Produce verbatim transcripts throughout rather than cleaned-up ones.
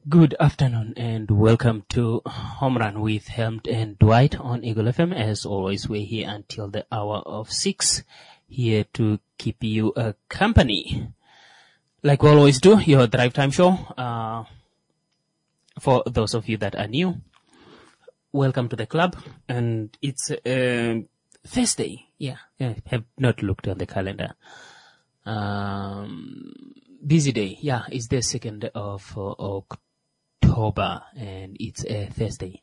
Good afternoon and welcome to Home Run with Helmut and Dwight on Eagle F M. As always, we're here until the hour of six, here to keep you uh, company. Like we always do, your drive time show. Uh, for those of you that are new, welcome to the club. And it's uh, Thursday. Yeah, I have not looked on the calendar. Um, busy day. Yeah, it's the second of uh, October. October, and it's a Thursday.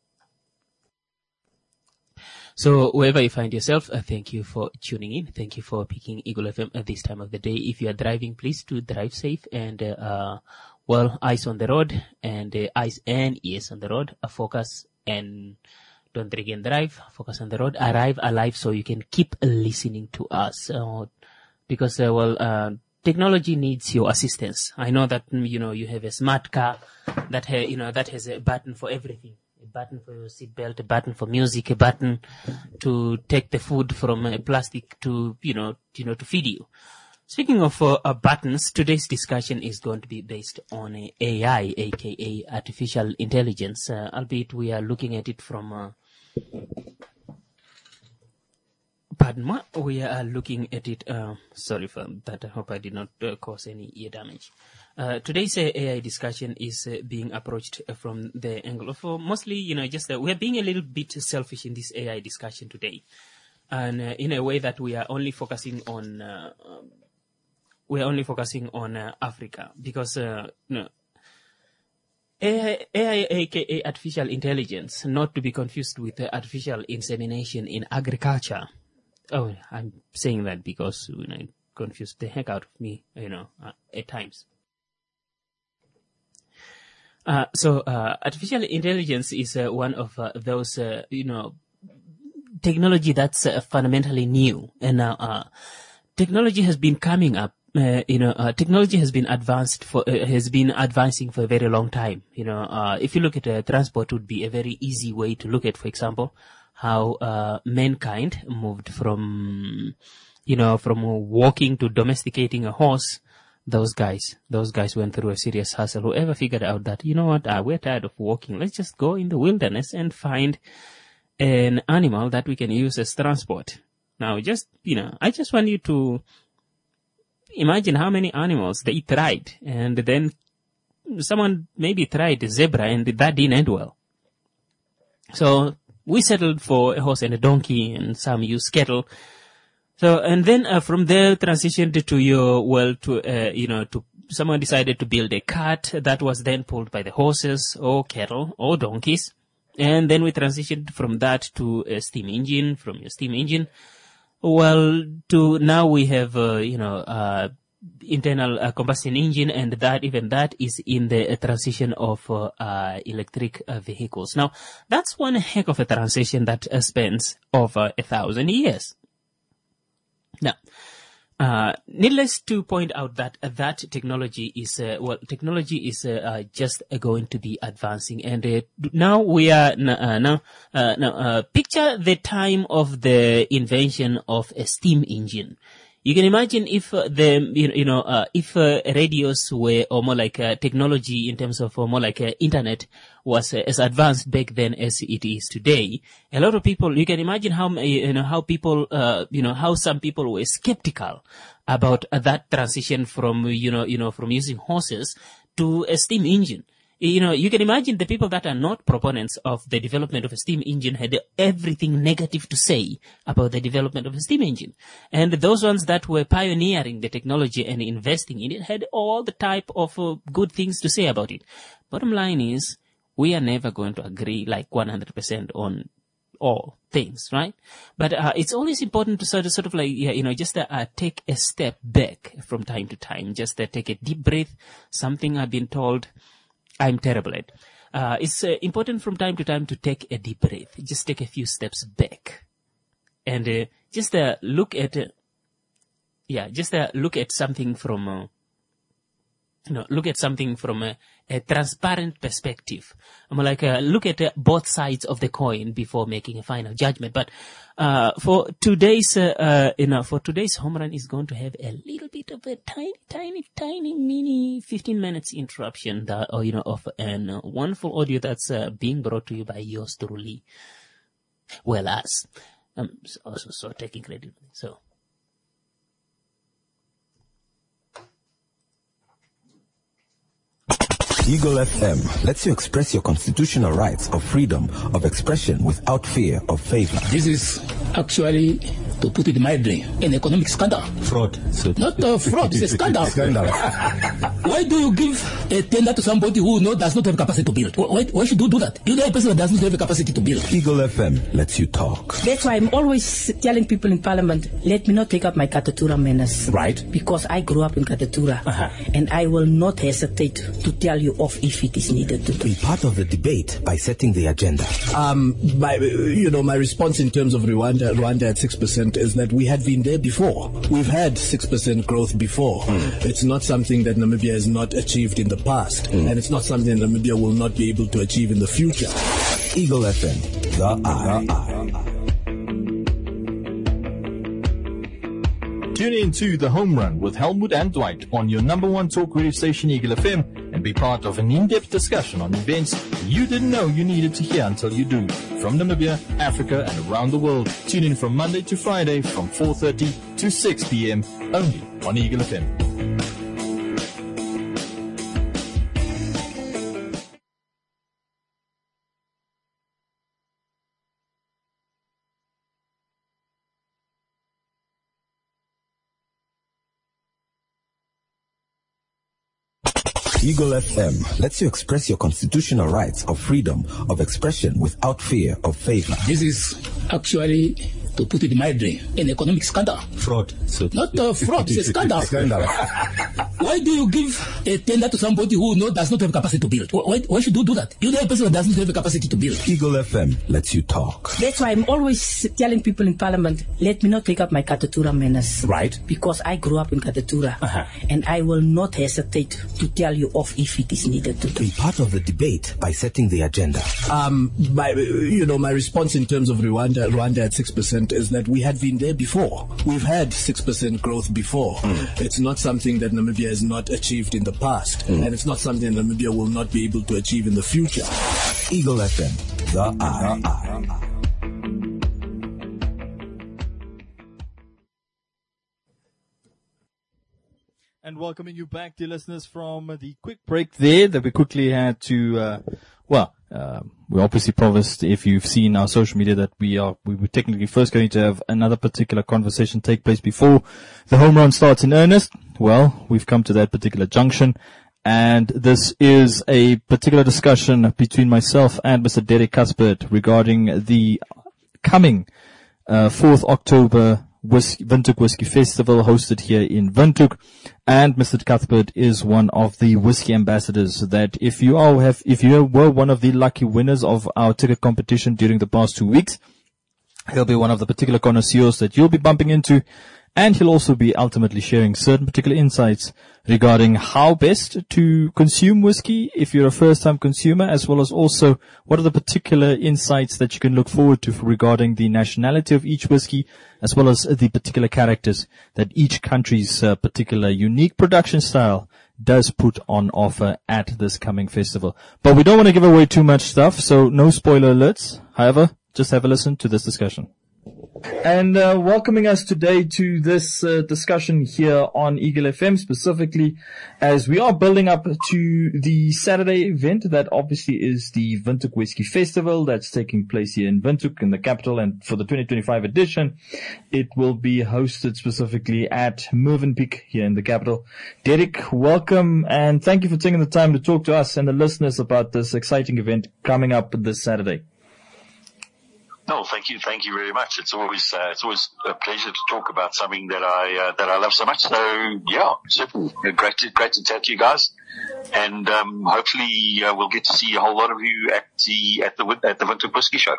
So wherever you find yourself, uh, thank you for tuning in. Thank you for picking Eagle F M at this time of the day. If you are driving, please do drive safe and, uh, uh well, eyes on the road and uh, eyes and ears on the road. Uh, focus and don't drink and drive. Focus on the road. Arrive alive so you can keep listening to us. Uh, because, uh, well, uh, technology needs your assistance. I know that, you know, you have a smart car that, ha- you know, that has a button for everything. A button for your seatbelt, a button for music, a button to take the food from a plastic to, you know, you know, to feed you. Speaking of uh, uh, buttons, today's discussion is going to be based on uh, A I, aka artificial intelligence, uh, albeit we are looking at it from, uh, Pardon me, we are looking at it, uh, sorry for that, I hope I did not uh, cause any ear damage. Uh, today's uh, A I discussion is uh, being approached uh, from the angle of uh, mostly, you know, just uh, we're being a little bit selfish in this A I discussion today. And uh, in a way that we are only focusing on, uh, um, we're only focusing on uh, Africa because, uh, you know, A I, A I, aka artificial intelligence, not to be confused with uh, artificial insemination in agriculture. Oh, I'm saying that because, you know, it confused the heck out of me, you know, uh, at times. Uh, so, uh, artificial intelligence is uh, one of uh, those, uh, you know, technology that's uh, fundamentally new. And now, uh, technology has been coming up, uh, you know, uh, technology has been advanced for, uh, has been advancing for a very long time. You know, uh, if you look at uh, transport would be a very easy way to look at, for example, how uh, mankind moved from, you know, from walking to domesticating a horse. Those guys, those guys went through a serious hustle. Whoever figured out that, you know what, uh, we're tired of walking. Let's just go in the wilderness and find an animal that we can use as transport. Now, just, you know, I just want you to imagine how many animals they tried. And then someone maybe tried a zebra and that didn't end well. So, we settled for a horse and a donkey, and some use cattle. So, and then uh, from there transitioned to your, well, to, uh, you know, to, someone decided to build a cart that was then pulled by the horses or cattle or donkeys. And then we transitioned from that to a steam engine, from your steam engine. Well, to now we have, uh, you know, uh, internal uh, combustion engine, and that even that is in the uh, transition of uh, uh, electric uh, vehicles. Now, that's one heck of a transition that uh, spans over a thousand years. Now, uh, needless to point out that uh, that technology is uh, well, technology is uh, uh, just uh, going to be advancing, and uh, now we are uh, now uh, now uh, picture the time of the invention of a steam engine. You can imagine if uh, the, you know, uh, if uh, radios were, or more like uh, technology in terms of, or more like uh, internet was uh, as advanced back then as it is today. A lot of people, you can imagine how, you know, how people, uh, you know, how some people were skeptical about uh, that transition from, you know, you know, from using horses to a steam engine. You know, you can imagine the people that are not proponents of the development of a steam engine had everything negative to say about the development of a steam engine. And those ones that were pioneering the technology and investing in it had all the type of uh, good things to say about it. Bottom line is, we are never going to agree like one hundred percent on all things, right? But uh, it's always important to sort of, sort of like, yeah, you know, just uh, uh, take a step back from time to time. Just uh, take a deep breath. Something I've been told I'm terrible at. Uh, it's uh, important from time to time to take a deep breath. Just take a few steps back. And uh, just uh, look at, uh, yeah, just uh, look at something from, uh, you know, look at something from a, a transparent perspective. I'm like, uh, look at uh, both sides of the coin before making a final judgment. But, uh, for today's, uh, uh, you know, for today's home run is going to have a little bit of a tiny, tiny, tiny mini fifteen minutes interruption that, or, you know, of an uh, wonderful audio that's, uh, being brought to you by yours truly. Well, as, um, also, so taking credit. So. Eagle F M lets you express your constitutional rights of freedom of expression without fear of favor. This is actually, to put it mildly, an economic scandal. Fraud. So Not a fraud, it's a scandal. Scandal. Why do you give a tender to somebody who no, does not have capacity to build? Why, why should you do that? You know a person that does not have a capacity to build. Eagle F M lets you talk. That's why I'm always telling people in Parliament, let me not take up my Katatura manners. Right. Because I grew up in Katatura. Uh-huh. And I will not hesitate to tell you off if it is needed to Be part of the debate by setting the agenda. Um, my, you know, my response in terms of Rwanda, Rwanda at six percent is that we had been there before. We've had six percent growth before. Mm. It's not something that Namibia has not achieved in the past. Mm. And it's not something that Namibia will not be able to achieve in the future. Eagle F M, the eye. Tune in to The Home Run with Helmut and Dwight on your number one talk radio station, Eagle F M, and be part of an in-depth discussion on events you didn't know you needed to hear until you do. From Namibia, Africa, and around the world. Tune in from Monday to Friday from four thirty to six p.m. only on Eagle F M. Eagle F M lets you express your constitutional rights of freedom of expression without fear of favor. This is actually, to put it mildly, an economic scandal. Fraud. So Not a fraud, it's a scandal. Scandal. Why do you give a tender to somebody who no, does not have capacity to build? Why, why should you do that? You know a person that does not have a capacity to build. Eagle F M lets you talk. That's why I'm always telling people in Parliament, let me not take up my Katatura manners. Right. Because I grew up in Katatura. Uh-huh. And I will not hesitate to tell you off if it is needed to Be part of the debate by setting the agenda. Um, my, you know, my response in terms of Rwanda, Rwanda at six percent is that we had been there before. We've had six percent growth before. Mm. It's not something that Namibia has not achieved in the past. Mm. And it's not something that Namibia will not be able to achieve in the future. Eagle F M, the eye. And welcoming you back, dear listeners, from the quick break there that we quickly had to, uh, well, uh, we obviously promised, if you've seen our social media, that we are, we were technically first going to have another particular conversation take place before the home run starts in earnest. Well, we've come to that particular junction, and this is a particular discussion between myself and Mister Derek Cuthbert regarding the coming, uh, fourth October Whiskey, Windhoek Whiskey Festival hosted here in Windhoek. And Mister Cuthbert is one of the whiskey ambassadors that if you all have, if you were one of the lucky winners of our ticket competition during the past two weeks, he'll be one of the particular connoisseurs that you'll be bumping into. And he'll also be ultimately sharing certain particular insights regarding how best to consume whiskey if you're a first-time consumer, as well as also what are the particular insights that you can look forward to regarding the nationality of each whiskey, as well as the particular characters that each country's uh, particular unique production style does put on offer at this coming festival. But we don't want to give away too much stuff, so no spoiler alerts. However, just have a listen to this discussion. And uh, welcoming us today to this uh, discussion here on Eagle F M, specifically as we are building up to the Saturday event that obviously is the Windhoek Whiskey Festival that's taking place here in Windhoek in the capital, and for the twenty twenty-five edition it will be hosted specifically at Movenpick here in the capital. Derek, welcome, and thank you for taking the time to talk to us and the listeners about this exciting event coming up this Saturday. No, thank you, thank you very much. It's always uh, it's always a pleasure to talk about something that I uh, that I love so much. So yeah, super great to great to chat to you guys, and um, hopefully uh, we'll get to see a whole lot of you at the at the at the Windhoek Whiskey Show.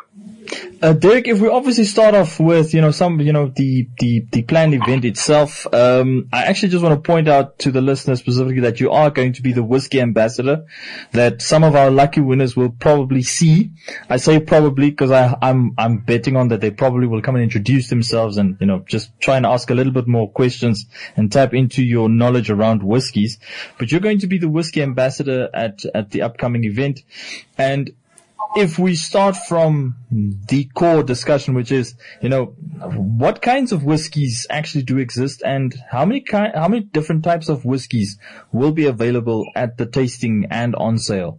Uh, Derek, if we obviously start off with, you know, some, you know, the, the, the planned event itself, um, I actually just want to point out to the listeners specifically that you are going to be the whiskey ambassador that some of our lucky winners will probably see. I say probably because I, I'm, I'm betting on that they probably will come and introduce themselves and, you know, just try and ask a little bit more questions and tap into your knowledge around whiskeys. But you're going to be the whiskey ambassador at, at the upcoming event. And if we start from the core discussion, which is, you know, what kinds of whiskies actually do exist and how many ki- how many different types of whiskies will be available at the tasting and on sale?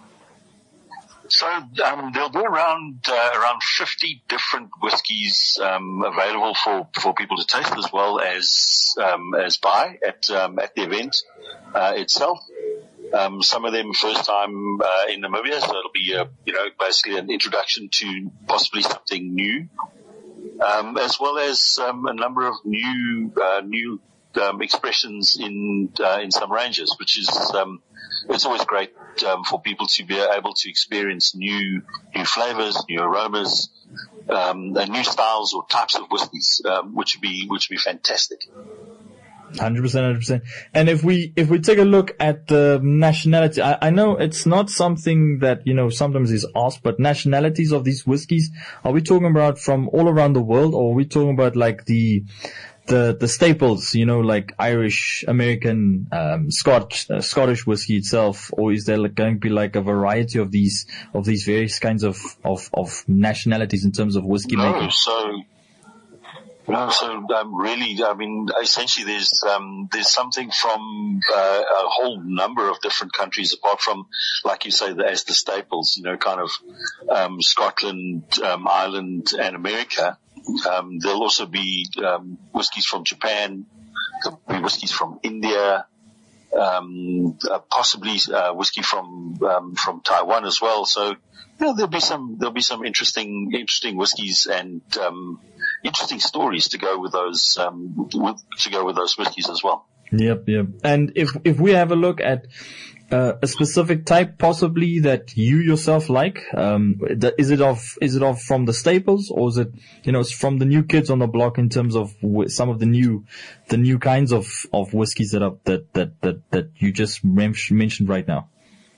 So um, there'll be around uh, around fifty different whiskies um, available for, for people to taste as well as um, as buy at um, at the event uh, itself. Um, some of them first time uh, in Namibia, so it'll be a, you know, basically an introduction to possibly something new, um, as well as um, a number of new uh, new um, expressions in uh, in some ranges, which is um, it's always great um, for people to be able to experience new new flavors, new aromas, um, and new styles or types of whiskies, um, which would be which would be fantastic. Hundred percent, hundred percent. And if we if we take a look at the nationality, I, I know it's not something that, you know, sometimes is asked, but nationalities of these whiskies, are we talking about from all around the world, or are we talking about like the the the staples, you know, like Irish, American, um, Scotch, uh, Scottish whiskey itself, or is there like going to be like a variety of these of these various kinds of of of nationalities in terms of whiskey no, making? So. No, so um, really, I mean, essentially, there's um, there's something from uh, a whole number of different countries, apart from, like you say, the, as the staples, you know, kind of um, Scotland, um, Ireland, and America. Um, there'll also be um, whiskies from Japan, there'll be whiskies from India, um, uh, possibly uh, whiskey from um, from Taiwan as well. So, you know, there'll be some there'll be some interesting interesting whiskies and um, interesting stories to go with those um, with, to go with those whiskies as well. Yep, yep. And if if we have a look at uh, a specific type, possibly that you yourself like, um, is it of is it of from the staples, or is it, you know, from the new kids on the block in terms of w- some of the new the new kinds of of whiskies that are that that that that you just mentioned right now?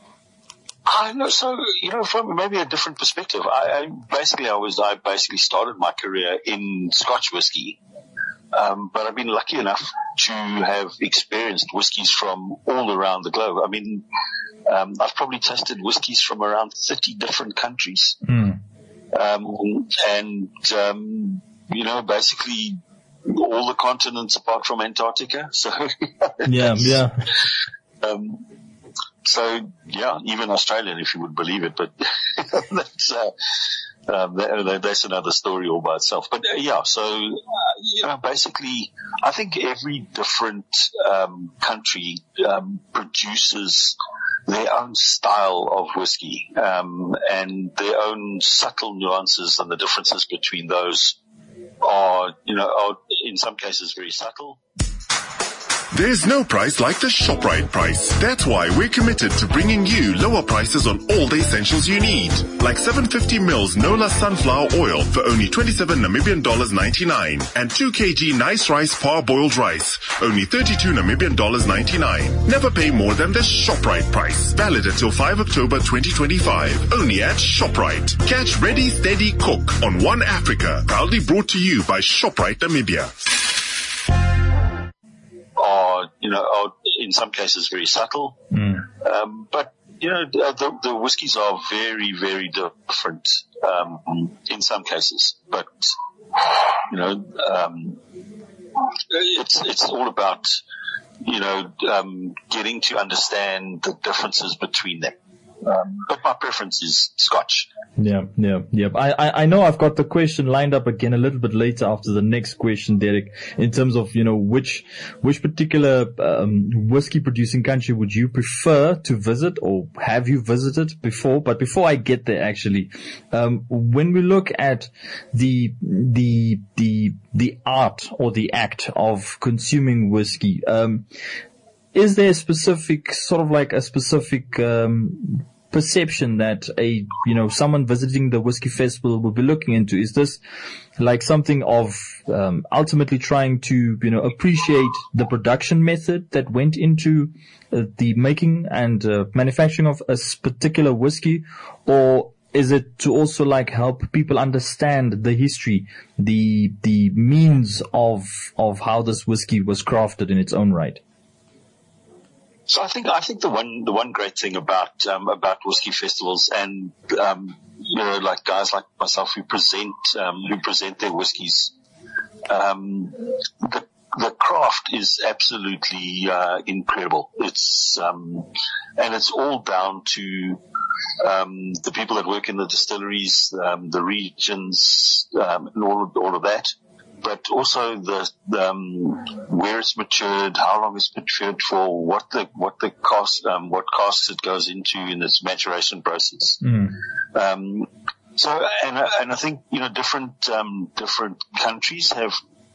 I know, so, you know, from maybe a different perspective, I, I basically, I was, I basically started my career in Scotch whiskey. Um, but I've been lucky enough to have experienced whiskies from all around the globe. I mean, um, I've probably tasted whiskies from around thirty different countries. Mm. Um, and, um, you know, basically all the continents apart from Antarctica. So, yeah, yeah. Um, So, yeah, even Australian, if you would believe it, but that's, uh, um, that, that's another story all by itself. But, uh, yeah, so, uh, you know, basically, I think every different, um, country, um, produces their own style of whiskey, um, and their own subtle nuances, and the differences between those are, you know, are in some cases very subtle. There's no price like the ShopRite price. That's why we're committed to bringing you lower prices on all the essentials you need. Like seven hundred fifty mils Nola sunflower oil for only twenty-seven Namibian dollars ninety-nine. And two kilograms nice rice parboiled rice, only thirty-two Namibian dollars ninety-nine. Never pay more than the ShopRite price. Valid until the fifth of October twenty twenty-five. Only at ShopRite. Catch Ready, Steady, Cook on One Africa. Proudly brought to you by ShopRite Namibia. Are, you know, are in some cases very subtle. Mm. Um, but, you know, the, the whiskies are very, very different, um, in some cases. But, you know, um, it's, it's all about, you know, um, getting to understand the differences between them. Um, but my preference is Scotch. Yeah, yeah, yeah. I, I, I know I've got the question lined up again a little bit later after the next question, Derek, in terms of, you know, which, which particular, um, whiskey producing country would you prefer to visit, or have you visited before? But before I get there, actually, um, when we look at the, the, the, the art or the act of consuming whiskey, um, is there a specific, sort of like a specific, um, perception that a, you know, someone visiting the Whiskey Festival will be looking into? Is this like something of um, ultimately trying to, you know, appreciate the production method that went into uh, the making and uh, manufacturing of a particular whiskey, or is it to also like help people understand the history, the the means of of how this whiskey was crafted in its own right? So I think I think the one the one great thing about um, about whiskey festivals, and um, you know, like guys like myself who present um, who present their whiskies, um, the the craft is absolutely uh, incredible. It's um, and it's all down to um, the people that work in the distilleries, um, the regions, um, and all of, all of that. But also the, the um, where it's matured, how long it's matured for, what the what the cost, um, what costs it goes into in its maturation process. Mm. Um, so, and and I think you know different um, different countries have,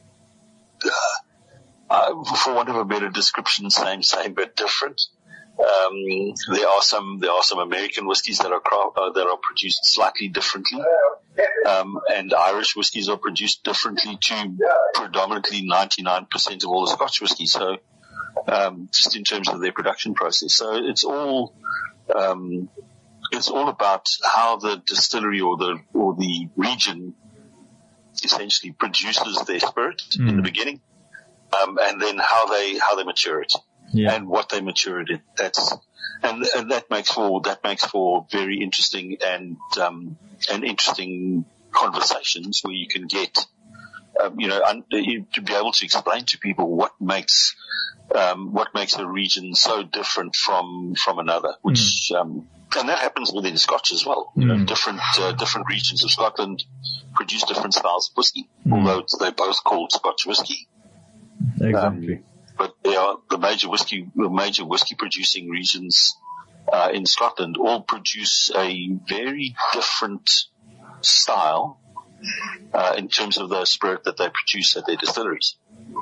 uh, uh, for want of a better description, same same but different. Um, there are some there are some American whiskies that are uh, that are produced slightly differently, um, and Irish whiskies are produced differently to predominantly ninety-nine percent of all the Scotch whiskey. So, um, just in terms of their production process, so it's all um, it's all about how the distillery or the or the region essentially produces their spirit mm. in the beginning, um, and then how they how they mature it. Yeah. And what they matured it. That's, and, and that makes for, that makes for very interesting and, um, and interesting conversations where you can get, um, you know, un, you, to be able to explain to people what makes, um, what makes a region so different from, from another, which, mm. um, and that happens within Scotch as well. You mm. know, different, uh, different regions of Scotland produce different styles of whiskey, mm. although they're both called Scotch whiskey. Exactly. Um, But they are the major whiskey, the major whiskey producing regions uh, in Scotland all produce a very different style uh, in terms of the spirit that they produce at their distilleries.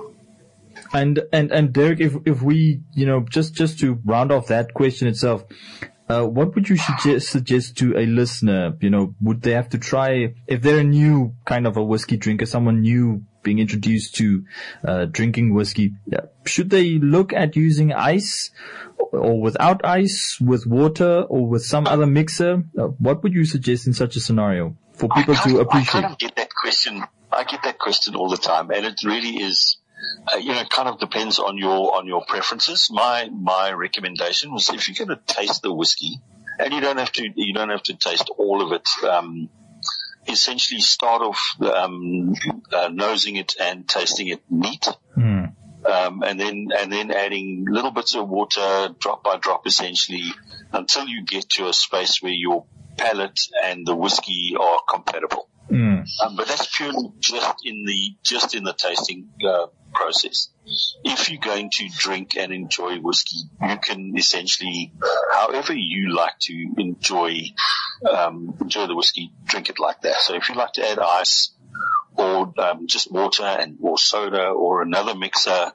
And and and Derek, if if we, you know, just just to round off that question itself, uh, what would you suggest suggest to a listener? You know, would they have to try, if they're a new kind of a whiskey drinker, someone new being introduced to uh, drinking whiskey, should they look at using ice or without ice, with water or with some other mixer? Uh, what would you suggest in such a scenario for people to appreciate? I kind of get that question. I get that question all the time, and it really is, uh, you know, it kind of depends on your on your preferences. My my recommendation was, if you're going to taste the whiskey, and you don't have to you don't have to taste all of it. Um, essentially start off um, uh, nosing it and tasting it neat, mm. um, and then and then adding little bits of water, drop by drop, essentially, until you get to a space where your palate and the whiskey are compatible. Mm. Um, but that's purely just in the just in the tasting uh, process. If you're going to drink and enjoy whiskey, you can essentially, however you like to enjoy um, enjoy the whiskey, drink it like that. So if you like to add ice or um, just water and or soda or another mixer,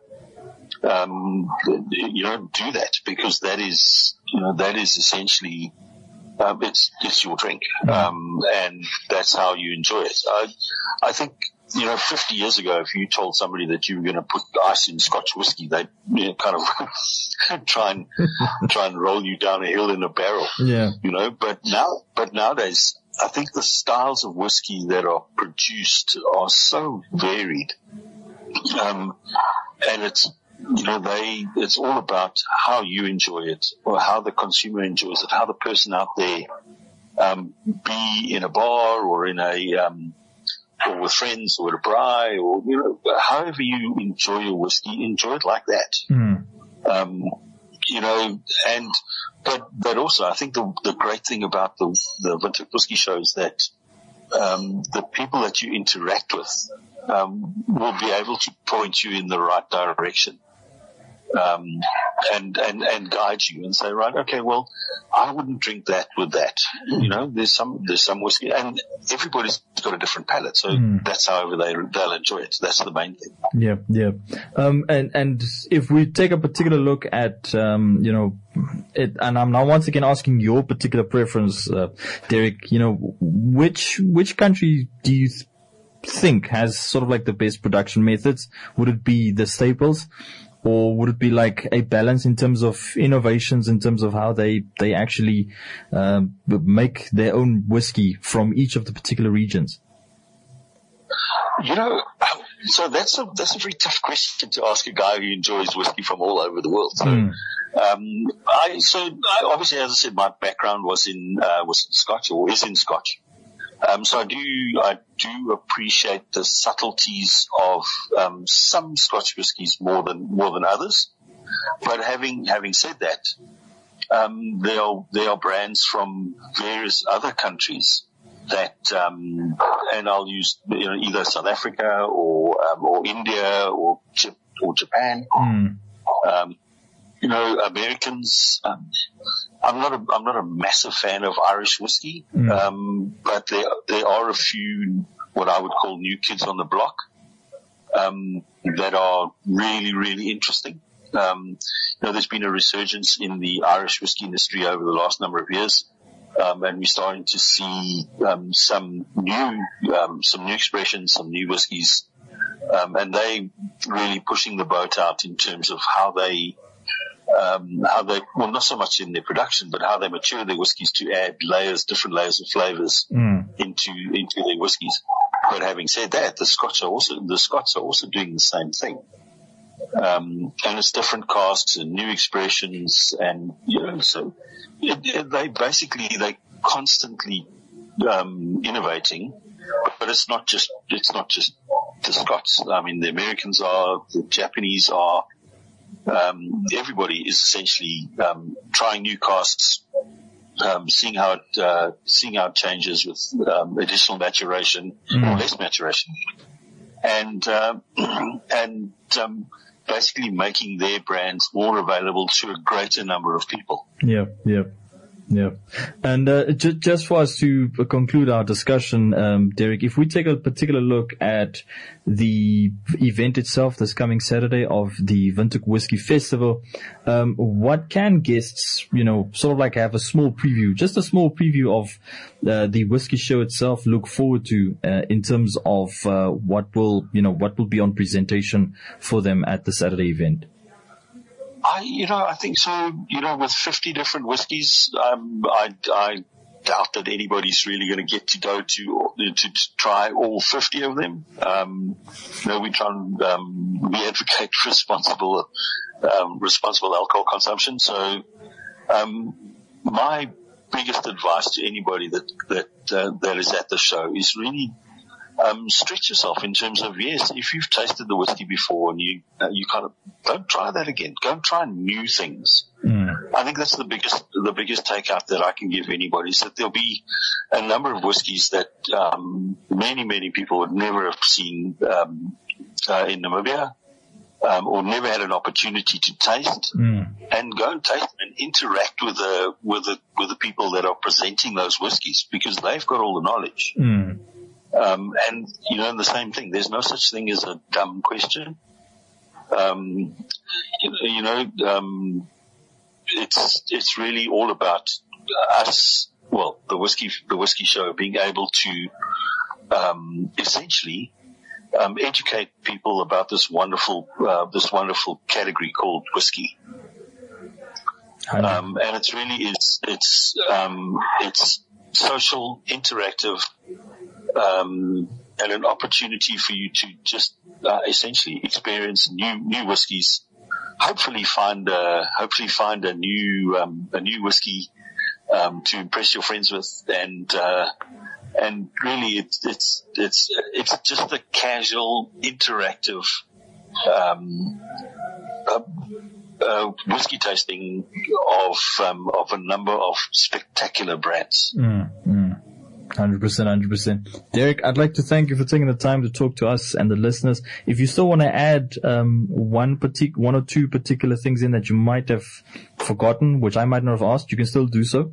um, you know, do that, because that is you know that is essentially um, it's it's your drink, um, and that's how you enjoy it. I I think. You know, fifty years ago, if you told somebody that you were going to put ice in Scotch whiskey, they'd, you know, kind of try and, try and roll you down a hill in a barrel. Yeah. You know, but now, but nowadays, I think the styles of whiskey that are produced are so varied. Um, and it's, you know, they, it's all about how you enjoy it, or how the consumer enjoys it, how the person out there, um, be in a bar or in a, um, or with friends or at a braai, or, you know, however you enjoy your whiskey, enjoy it like that. Mm. Um, you know, and, but, but also I think the, the great thing about the, the Windhoek Whiskey Show is that, um, the people that you interact with, um, will be able to point you in the right direction. um, and, and, and guide you and say, right, okay, well, I wouldn't drink that with that. You know, there's some, there's some whiskey, and everybody's got a different palate. So mm. that's however they, they'll enjoy it. That's the main thing. Yeah, yeah. Um, and, and if we take a particular look at, um, you know, it, and I'm now once again asking your particular preference, uh, Derek, you know, which, which country do you th- think has sort of like the best production methods? Would it be the staples? Or would it be like a balance in terms of innovations, in terms of how they, they actually, um, make their own whiskey from each of the particular regions? You know, so that's a, that's a very tough question to ask a guy who enjoys whiskey from all over the world. So, mm. um, I, so I, obviously, as I said, my background was in, uh, was in Scotch, or is in Scotch. Um, so I do, I do appreciate the subtleties of, um, some Scotch whiskies more than, more than others. But having, having said that, um, there are, there are brands from various other countries that, um, and I'll use, you know, either South Africa or, um, or India or, or Japan. Mm. Um, you know, Americans, um, I'm not a, I'm not a massive fan of Irish whiskey, mm. um, but there, there are a few, what I would call new kids on the block, um, that are really, really interesting. Um, you know, there's been a resurgence in the Irish whiskey industry over the last number of years. Um, and we're starting to see, um, some new, um, some new expressions, some new whiskies, um, and they really pushing the boat out in terms of how they, Um, how they, well, not so much in their production, but how they mature their whiskies to add layers, different layers of flavors mm. into, into their whiskies. But having said that, the Scotch are also, the Scots are also doing the same thing. Um, and it's different casks and new expressions, and, you know, so it, it, they basically, they constantly, um, innovating, but it's not just, it's not just the Scots. I mean, the Americans are, the Japanese are, Um, everybody is essentially, um, trying new casks, um, seeing how it, uh, seeing how it changes with, um, additional maturation mm. or less maturation. And, um, and, um, basically making their brands more available to a greater number of people. Yeah, yeah. Yeah. And, uh, j- just for us to conclude our discussion, um, Derek, if we take a particular look at the event itself this coming Saturday of the Windhoek Whiskey Festival, um, what can guests, you know, sort of like have a small preview, just a small preview of, uh, the whiskey show itself look forward to, uh, in terms of, uh, what will, you know, what will be on presentation for them at the Saturday event? I, you know, I think so, you know, with fifty different whiskies, um, I, I doubt that anybody's really going to get to go to, to, to try all fifty of them. Um, you know, we try and, um, we advocate responsible, um, responsible alcohol consumption. So, um, my biggest advice to anybody that, that, uh, that is at the show is really, Um, stretch yourself in terms of, yes, if you've tasted the whiskey before and you, uh, you kind of don't try that again. Go and try new things. Mm. I think that's the biggest, the biggest takeout that I can give anybody is that there'll be a number of whiskies that, um, many, many people would never have seen, um, uh, in Namibia, um, or never had an opportunity to taste mm. and go and taste and interact with the, with the, with the people that are presenting those whiskies because they've got all the knowledge. Mm. Um, and, you know, the same thing. There's no such thing as a dumb question. Um, you, you know, um, it's, it's really all about us, well, the whiskey, the whiskey show being able to, um, essentially, um, educate people about this wonderful, uh, this wonderful category called whiskey. Um, and it's really, it's, it's, um, it's social, interactive, Um, and an opportunity for you to just uh, essentially experience new new whiskies. Hopefully, find a hopefully find a new um, a new whiskey um, to impress your friends with, and uh, and really, it's it's it's it's just a casual, interactive um, uh, uh, whiskey tasting of um, of a number of spectacular brands. Mm, mm. one hundred percent, one hundred percent. Derek, I'd like to thank you for taking the time to talk to us and the listeners. If you still want to add um, one partic- one or two particular things in that you might have forgotten, which I might not have asked, you can still do so.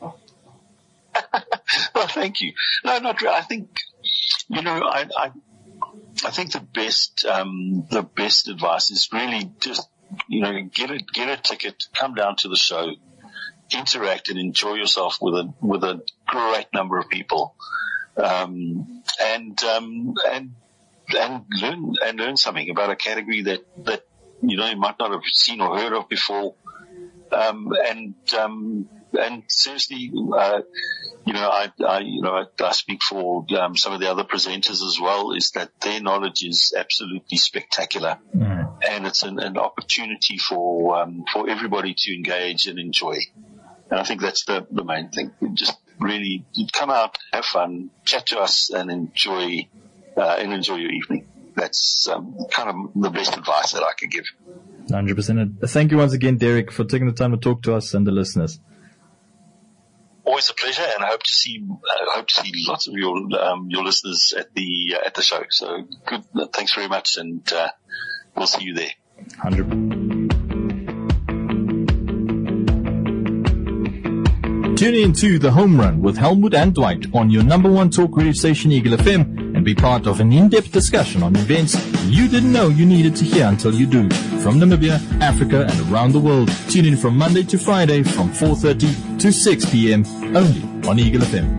Well, thank you. No, not really. I think, you know, I, I, I think the best, um, the best advice is really just, you know, get a, get a ticket, come down to the show, interact and enjoy yourself with a, with a great number of people. Um, and, um, and, and learn, and learn something about a category that, that, you know, you might not have seen or heard of before. Um, and, um, and seriously, uh, you know, I, I, you know, I, I speak for, um, some of the other presenters as well, is that their knowledge is absolutely spectacular. Mm. And it's an, an opportunity for, um, for everybody to engage and enjoy. And I think that's the, the main thing. Just really come out, have fun, chat to us and enjoy, uh, and enjoy your evening. That's, um, kind of the best advice that I could give. one hundred percent. Thank you once again, Derek, for taking the time to talk to us and the listeners. Always a pleasure, and I hope to see I hope to see lots of your um, your listeners at the uh, at the show. So good, thanks very much, and uh, we'll see you there. one hundred Tune in to The Home Run with Helmut and Dwight on your number one talk radio station, Eagle F M, and be part of an in-depth discussion on events you didn't know you needed to hear until you do. From Namibia, Africa, and around the world. Tune in from Monday to Friday from four thirty to six p.m. only on Eagle F M.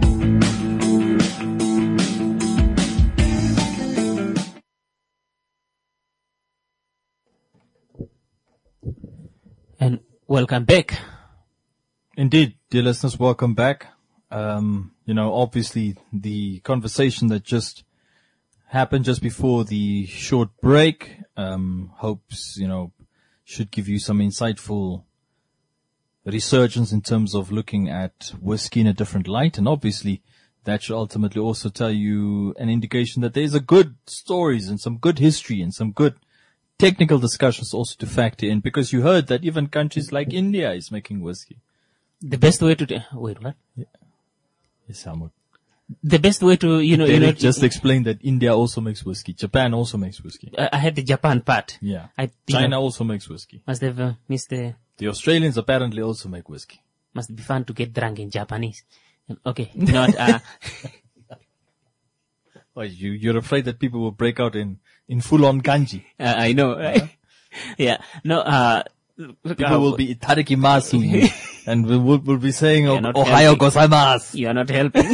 And welcome back. Indeed, dear listeners, welcome back. Um, you know, obviously the conversation that just happened just before the short break, um, hopes, you know, should give you some insightful resurgence in terms of looking at whiskey in a different light. And obviously that should ultimately also tell you an indication that there's a good stories and some good history and some good technical discussions also to factor in, because you heard that even countries like India is making whiskey. The best way to do, wait, what? Yeah. Yes, Helmut. The best way to, you know, you know, just explain that India also makes whiskey. Japan also makes whiskey. I, I had the Japan part. Yeah. I, China know, also makes whiskey. Must have uh, missed the... The Australians apparently also make whiskey. Must be fun to get drunk in Japanese. Okay. You know what, uh, oh, you, you're afraid that people will break out in, in full-on kanji. Uh, I know, right? Uh-huh. Yeah. No, uh, people uh, will be itadakimasu and we will, will be saying Ohayo gozaimasu. You are not helping.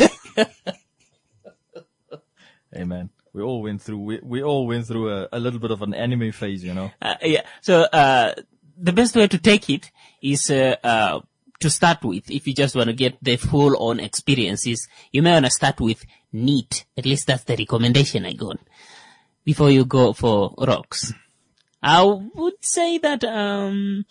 Hey man, we all went through, we, we all went through a, a little bit of an anime phase, you know? Uh, yeah. So, uh, the best way to take it is, uh, uh, to start with, if you just want to get the full on experiences, you may want to start with neat. At least that's the recommendation I got. Before you go for rocks. I would say that, um,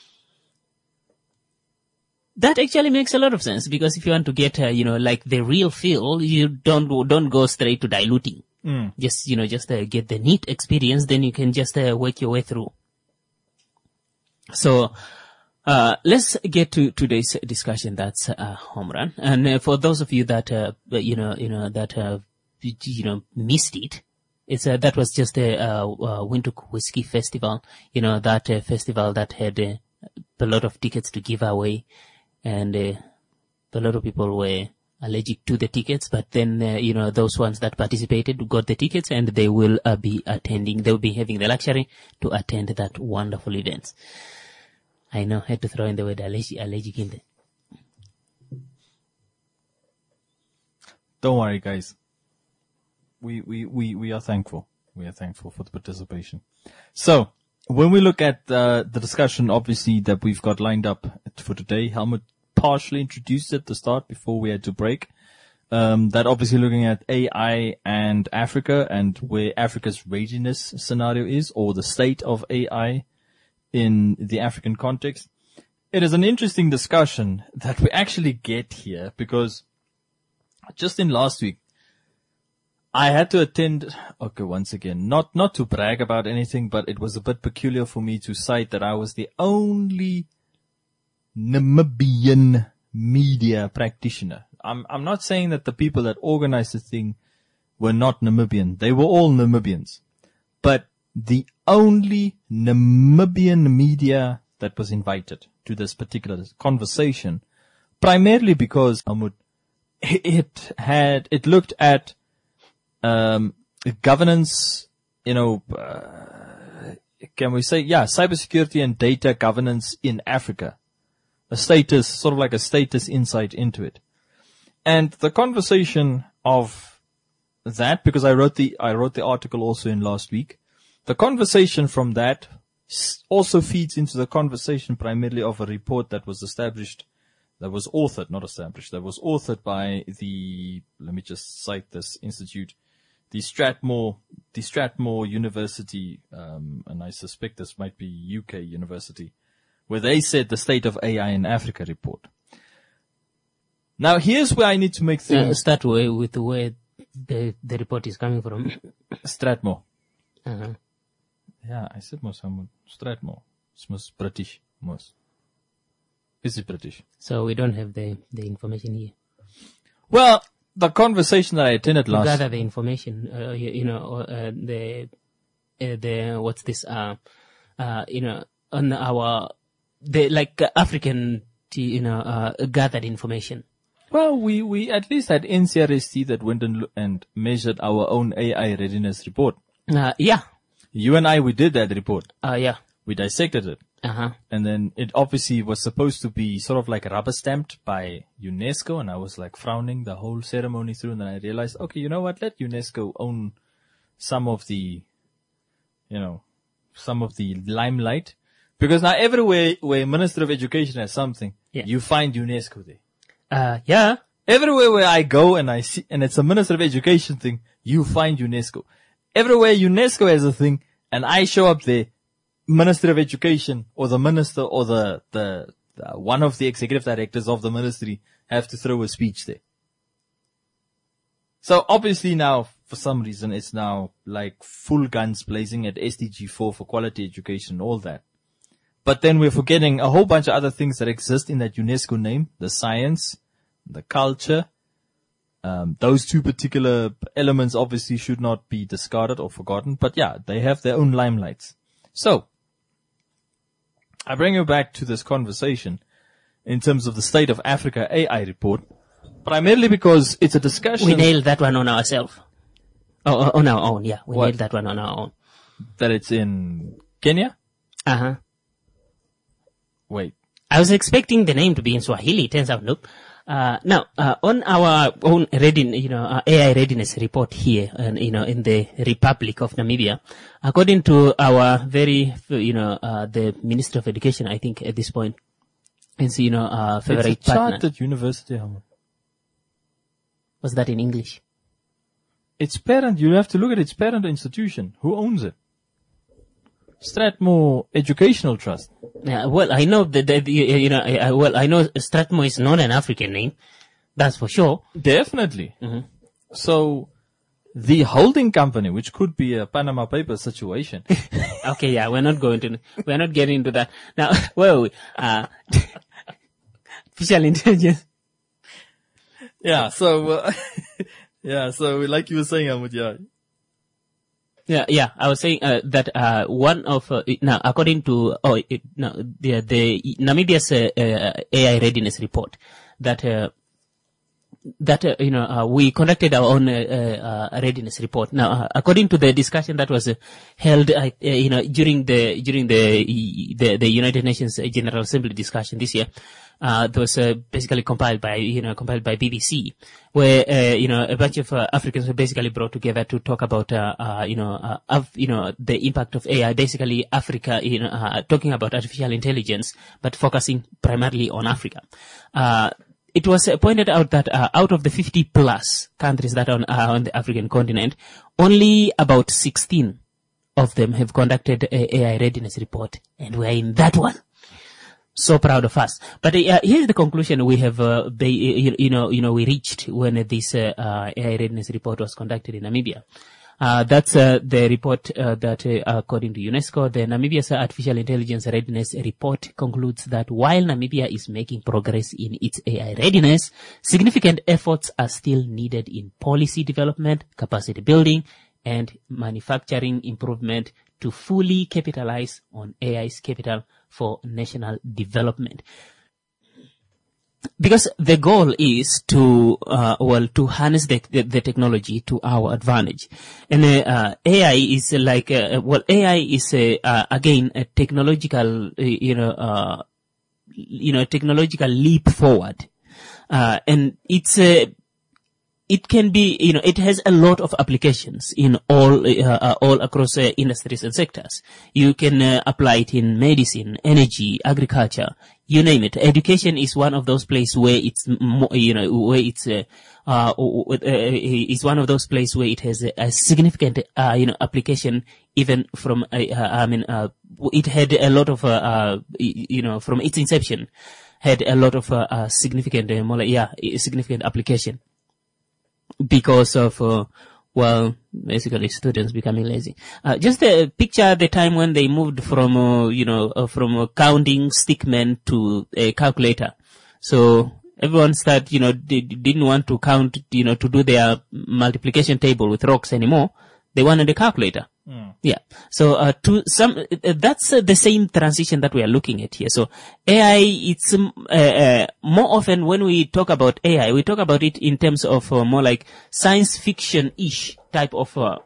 that actually makes a lot of sense, because if you want to get, uh, you know, like the real feel, you don't, don't go straight to diluting. Mm. Just, you know, just uh, get the neat experience, then you can just uh, work your way through. So, uh, let's get to today's discussion. That's uh, home run. And uh, for those of you that, uh, you know, you know, that, uh, you know, missed it, it's, uh, that was just a, uh, uh, Windhoek Whiskey Festival, you know, that uh, festival that had uh, a lot of tickets to give away, and uh, a lot of people were allergic to the tickets, but then, uh, you know, those ones that participated got the tickets, and they will uh, be attending, they will be having the luxury to attend that wonderful event. I know, I had to throw in the word allergic, allergic in there. Don't worry, guys. We, we, we, we are thankful. We are thankful for the participation. So, when we look at uh, the discussion, obviously, that we've got lined up for today, Helmut partially introduced at the start before we had to break. Um, that obviously looking at A I and Africa and where Africa's readiness scenario is, or the state of A I in the African context. It is an interesting discussion that we actually get here, because just in last week, I had to attend, okay, once again, not, not to brag about anything, but it was a bit peculiar for me to cite that I was the only Namibian media practitioner. I'm, I'm not saying that the people that organized the thing were not Namibian. They were all Namibians. But the only Namibian media that was invited to this particular conversation, primarily because Amut, it had, it looked at, um, governance, you know, uh, can we say, yeah, cybersecurity and data governance in Africa. A status, sort of like a status insight into it. And the conversation of that, because I wrote the, I wrote the article also in last week, the conversation from that also feeds into the conversation primarily of a report that was established, that was authored, not established, that was authored by the, let me just cite this institute, the Strathmore, the Strathmore University, um, and I suspect this might be U K University, where they said the State of A I in Africa report. Now, here's where I need to make things... Uh, start way with where the, the report is coming from. Strathmore. Uh-huh. Yeah, I said most Strathmore. It's most British, most. Is it British? So we don't have the, the information here. Well, the conversation that I attended last... Gather the information, uh, you, you know, uh, the, uh, the, what's this, uh, uh, you know, on our... The like uh, African, you know, uh, gathered information. Well, we, we at least had N C R S T that went and, and measured our own A I readiness report. Uh, yeah. You and I, we did that report. Uh, yeah. We dissected it. Uh-huh. And then it obviously was supposed to be sort of like rubber stamped by UNESCO. And I was like frowning the whole ceremony through. And then I realized, okay, you know what? Let UNESCO own some of the, you know, some of the limelight. Because now everywhere where Minister of Education has something, yeah. you find UNESCO there. Uh, yeah. Everywhere where I go and I see, and it's a Minister of Education thing, you find UNESCO. Everywhere UNESCO has a thing, and I show up there, Minister of Education, or the Minister, or the, the, the one of the executive directors of the ministry have to throw a speech there. So obviously now, for some reason, it's now like full guns blazing at S D G four for quality education and all that. But then we're forgetting a whole bunch of other things that exist in that UNESCO name, the science, the culture. Um, those two particular elements obviously should not be discarded or forgotten. But yeah, they have their own limelights. So, I bring you back to this conversation in terms of the State of Africa A I report, primarily because it's a discussion. We nailed that one on ourselves. Oh, on our own, yeah. We What? nailed that one on our own. That it's in Kenya? Uh-huh. Wait. I was expecting the name to be in Swahili. Turns out, nope. Uh, now, uh, on our own readiness, you know, uh, A I readiness report here, and, you know, in the Republic of Namibia, according to our very, you know, uh, the Minister of Education, I think at this point, is, you know, uh, favorite it's a partner. chartered university, Hamad. Was that in English? Its parent, you have to look at its parent institution. Who owns it? Strathmore Educational Trust. Yeah, well, I know that, that you, you know, I, I, well, I know Strathmore is not an African name. That's for sure. Definitely. Mm-hmm. So, the holding company, which could be a Panama Papers situation. Okay, yeah, we're not going to, we're not getting into that. Now, well, uh, artificial intelligence. Yeah, so, uh, yeah, so like you were saying, Ahmed, yeah. Yeah, yeah. I was saying uh, that uh, one of uh, now, according to oh, it, no, the the Namibia's uh, uh, A I readiness report, that uh, that uh, you know uh, we conducted our own uh, uh, readiness report. Now, uh, according to the discussion that was uh, held, uh, you know, during the during the the, the United Nations General Assembly discussion this year. Uh, that was uh, basically compiled by, you know, compiled by B B C, where, uh, you know, a bunch of uh, Africans were basically brought together to talk about, uh, uh you know, uh, of, you know, the impact of A I, basically Africa, you know, uh, talking about artificial intelligence, but focusing primarily on Africa. Uh, it was uh, pointed out that uh, out of the fifty plus countries that are on, uh, on the African continent, only about sixteen of them have conducted a A I readiness report, and we're in that one. So proud of us. But uh, here's the conclusion we have, uh, ba- you, you know, you know, we reached when this uh, uh, A I readiness report was conducted in Namibia. Uh, that's uh, the report uh, that, uh, according to UNESCO, the Namibia's Artificial Intelligence Readiness Report concludes that while Namibia is making progress in its A I readiness, significant efforts are still needed in policy development, capacity building, and manufacturing improvement to fully capitalize on A I's capital for national development. Because the goal is to, uh, well, to harness the, the, the technology to our advantage. And, uh, A I is like, uh, well, A I is, uh, uh, again, a technological, uh, you know, uh, you know, technological leap forward. Uh, and it's, uh, it can be, you know, it has a lot of applications in all, uh, uh, all across uh, industries and sectors. You can uh, apply it in medicine, energy, agriculture, you name it. Education is one of those places where it's, mo- you know, where it's, uh, uh, uh, is one of those places where it has a, a significant, uh, you know, application even from, uh, uh, I mean, uh, it had a lot of, uh, uh, you know, from its inception, had a lot of, uh, uh significant, uh, yeah, significant application. Because of, uh, well, basically students becoming lazy. Uh, just uh, picture the time when they moved from, uh, you know, uh, from uh, counting stickmen to a calculator. So everyone started, you know, they didn't want to count, you know, to do their multiplication table with rocks anymore. They wanted a calculator. Mm. Yeah. So, uh, to some, uh, that's uh, the same transition that we are looking at here. So, A I, it's, um, uh, uh, more often when we talk about A I, we talk about it in terms of uh, more like science fiction-ish type of, uh,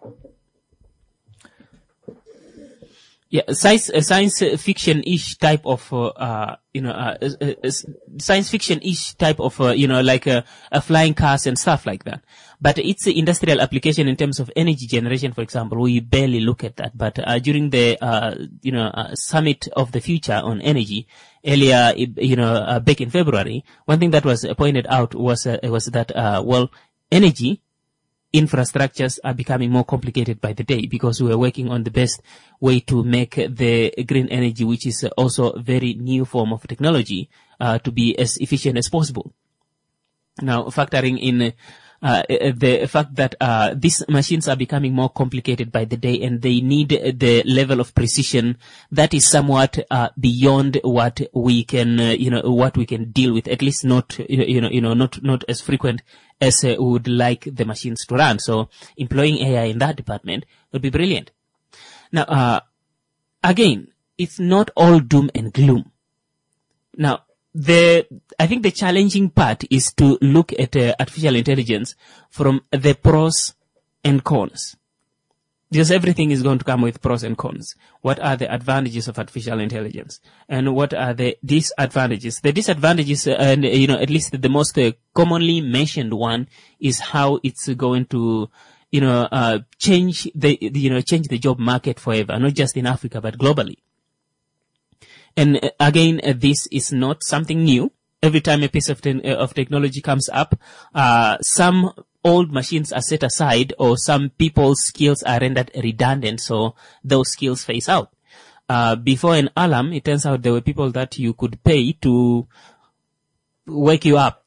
yeah, science, uh, science fiction-ish type of, uh, uh you know, uh, uh, uh, science fiction-ish type of, uh, you know, like, uh, uh, flying cars and stuff like that. But it's an industrial application in terms of energy generation, for example. We barely look at that. But, uh, during the, uh, you know, uh, summit of the future on energy, earlier, you know, uh, back in February, one thing that was pointed out was, uh, was that, uh, well, energy infrastructures are becoming more complicated by the day because we are working on the best way to make the green energy, which is also a very new form of technology, uh, to be as efficient as possible. Now, factoring in, uh, the fact that, uh, these machines are becoming more complicated by the day and they need the level of precision that is somewhat, uh, beyond what we can, uh, you know, what we can deal with, at least not, you know, you know, not, not as frequent as uh, we would like the machines to run. So employing A I in that department would be brilliant. Now, uh, again, it's not all doom and gloom. Now, the, I think the challenging part is to look at uh, artificial intelligence from the pros and cons. Because everything is going to come with pros and cons. What are the advantages of artificial intelligence? And what are the disadvantages? The disadvantages, uh, and, you know, at least the most uh, commonly mentioned one is how it's going to, you know, uh, change the, you know, change the job market forever, not just in Africa, but globally. And uh, again, uh, this is not something new. Every time a piece of, te- of technology comes up, uh, some old machines are set aside or some people's skills are rendered redundant, so those skills phase out. Uh, before an alarm, it turns out there were people that you could pay to wake you up.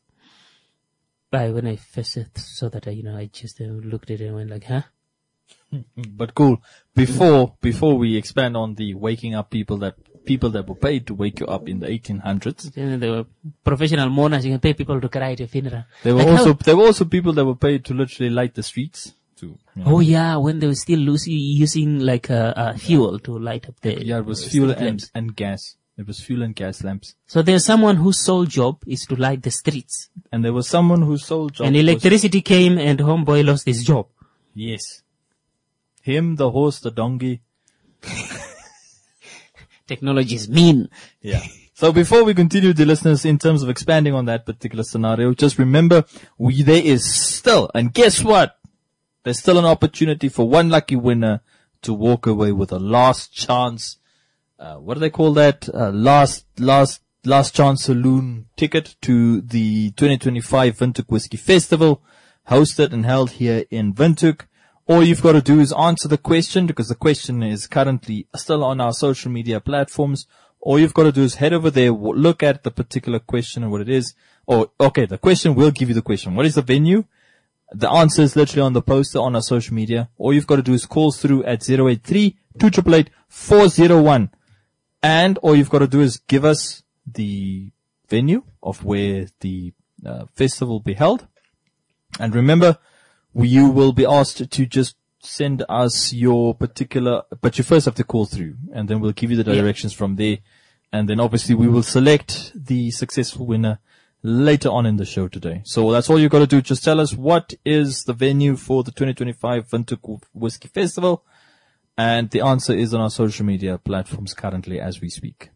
But when I first saw that, you know, I just uh, looked at it and went like, huh? But cool. Before, before we expand on the waking up people that, people that were paid to wake you up in the eighteen hundreds. There were professional mourners. You can pay people to cry at your funeral. There were Like also, how- there were also people that were paid to literally light the streets. To, you know. Oh yeah, when they were still losing, using like uh, uh, fuel to light up the. Yeah, it was the fuel street and, lamps. and gas. It was fuel and gas lamps. So there's someone whose sole job is to light the streets. And there was someone whose sole job And was, electricity came and homeboy lost his job. yes. Him, the horse, the donkey. Technology is mean. Yeah. So before we continue, the listeners, in terms of expanding on that particular scenario, just remember, we, there is still, and guess what? There's still an opportunity for one lucky winner to walk away with a last chance, uh, what do they call that? Uh, last, last, last chance saloon ticket to the twenty twenty-five Windhoek Whiskey Festival, hosted and held here in Windhoek. All you've got to do is answer the question, because the question is currently still on our social media platforms. All you've got to do is head over there, w- look at the particular question and what it is. Or, okay, the question will give you the question. What is the venue? the answer is literally on the poster on our social media. All you've got to do is call through at zero eight three, two eight eight, four zero one. And all you've got to do is give us the venue of where the uh, festival will be held. And remember, you will be asked to just send us your particular, but you first have to call through, and then we'll give you the directions yeah. from there. And then obviously we will select the successful winner later on in the show today. So that's all you've got to do. Just tell us what is the venue for the twenty twenty-five Windhoek Whiskey Festival. And the answer is on our social media platforms currently as we speak.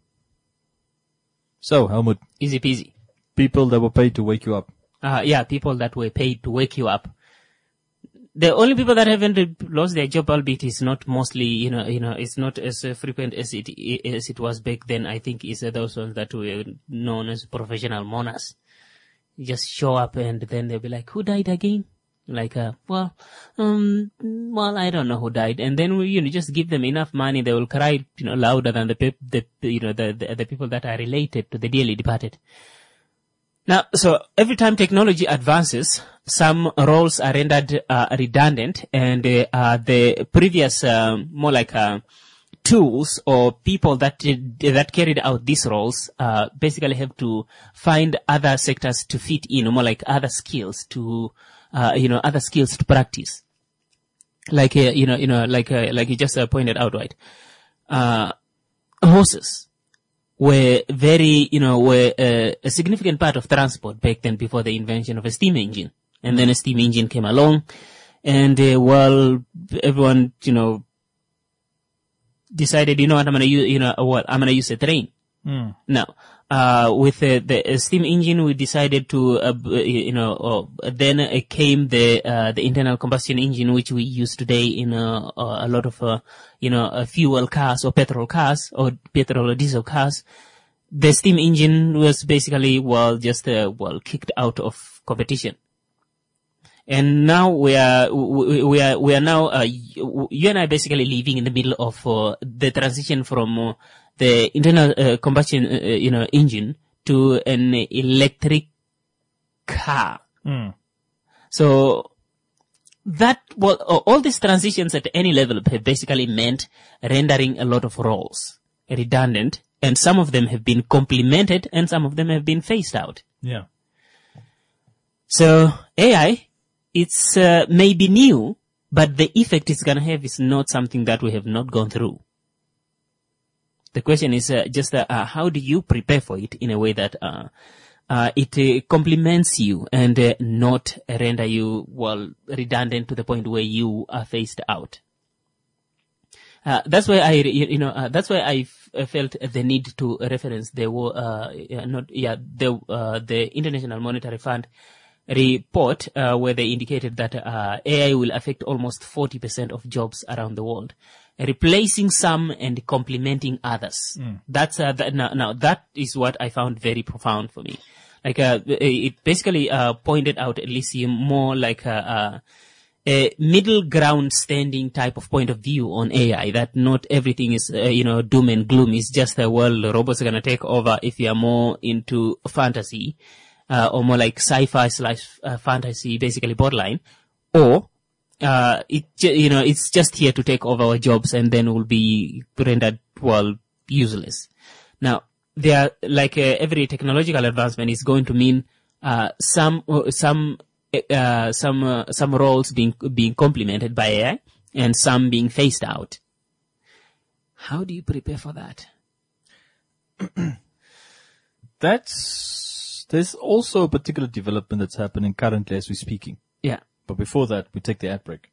So, Helmut. Easy peasy. People that were paid to wake you up. Uh, yeah, people that were paid to wake you up. The only people that haven't lost their job, albeit it's not mostly, you know, you know, it's not as uh, frequent as it, as it was back then, I think, is uh, those ones that were known as professional mourners. You just show up and then they'll be like, who died again? Like, uh, well, um, well, I don't know who died. And then we, you know, just give them enough money, they will cry, you know, louder than the, pe- the, you know, the, the, the people that are related to the dearly departed. Now, so every time technology advances, some roles are rendered, uh, redundant, and, uh, uh the previous, um, more like, uh, tools or people that did, that carried out these roles, uh, basically have to find other sectors to fit in, or more like other skills to, Uh, you know, other skills to practice. Like, uh, you know, you know, like, uh, like you just uh, pointed out, right? Uh, horses were very, you know, were uh, a significant part of transport back then before the invention of a steam engine. And then a steam engine came along and, uh, well, everyone, you know, decided, you know what, I'm going to use, you know, what, I'm going to use a train. Mm. Now, uh, with uh, the uh, steam engine, we decided to, uh, you know, uh, then uh, came the, uh, the internal combustion engine, which we use today in, uh, uh, a lot of, uh, you know, uh, fuel cars or petrol cars or petrol or diesel cars. The steam engine was basically, well, just, uh, well, kicked out of competition. And now we are, we, we are, we are now, uh, you and I basically living in the middle of, uh, the transition from, uh, the internal uh, combustion, uh, you know, engine to an electric car. Mm. So that, well, all these transitions at any level have basically meant rendering a lot of roles redundant, and some of them have been complemented and some of them have been phased out. Yeah. So A I, it's uh, maybe new, but the effect it's going to have is not something that we have not gone through. The question is uh, just uh, uh, how do you prepare for it in a way that uh, uh, it uh, complements you and uh, not render you, well, redundant to the point where you are phased out. Uh, that's why I, you know, uh, that's why I f- felt the need to reference the, uh, yeah, not, yeah, the, uh, the International Monetary Fund report, uh, where they indicated that, uh, A I will affect almost forty percent of jobs around the world, replacing some and complementing others. Mm. That's, uh, that, now, now that is what I found very profound for me. Like, uh, it basically, uh, pointed out at least more like, uh, uh, a middle ground standing type of point of view on A I, that not everything is, uh, you know, doom and gloom. It's just a, well, robots are going to take over if you are more into fantasy, uh, or more like sci-fi slash uh, fantasy, basically borderline, or, uh, it, you know, it's just here to take over our jobs and then will be rendered, well, useless. Now, there are, like, uh, every technological advancement is going to mean, uh, some, uh, some, Uh, some uh, some roles being being complemented by A I and some being phased out. How do you prepare for that? That's there's also a particular development that's happening currently as we're speaking. Yeah. But before that, we take the ad break.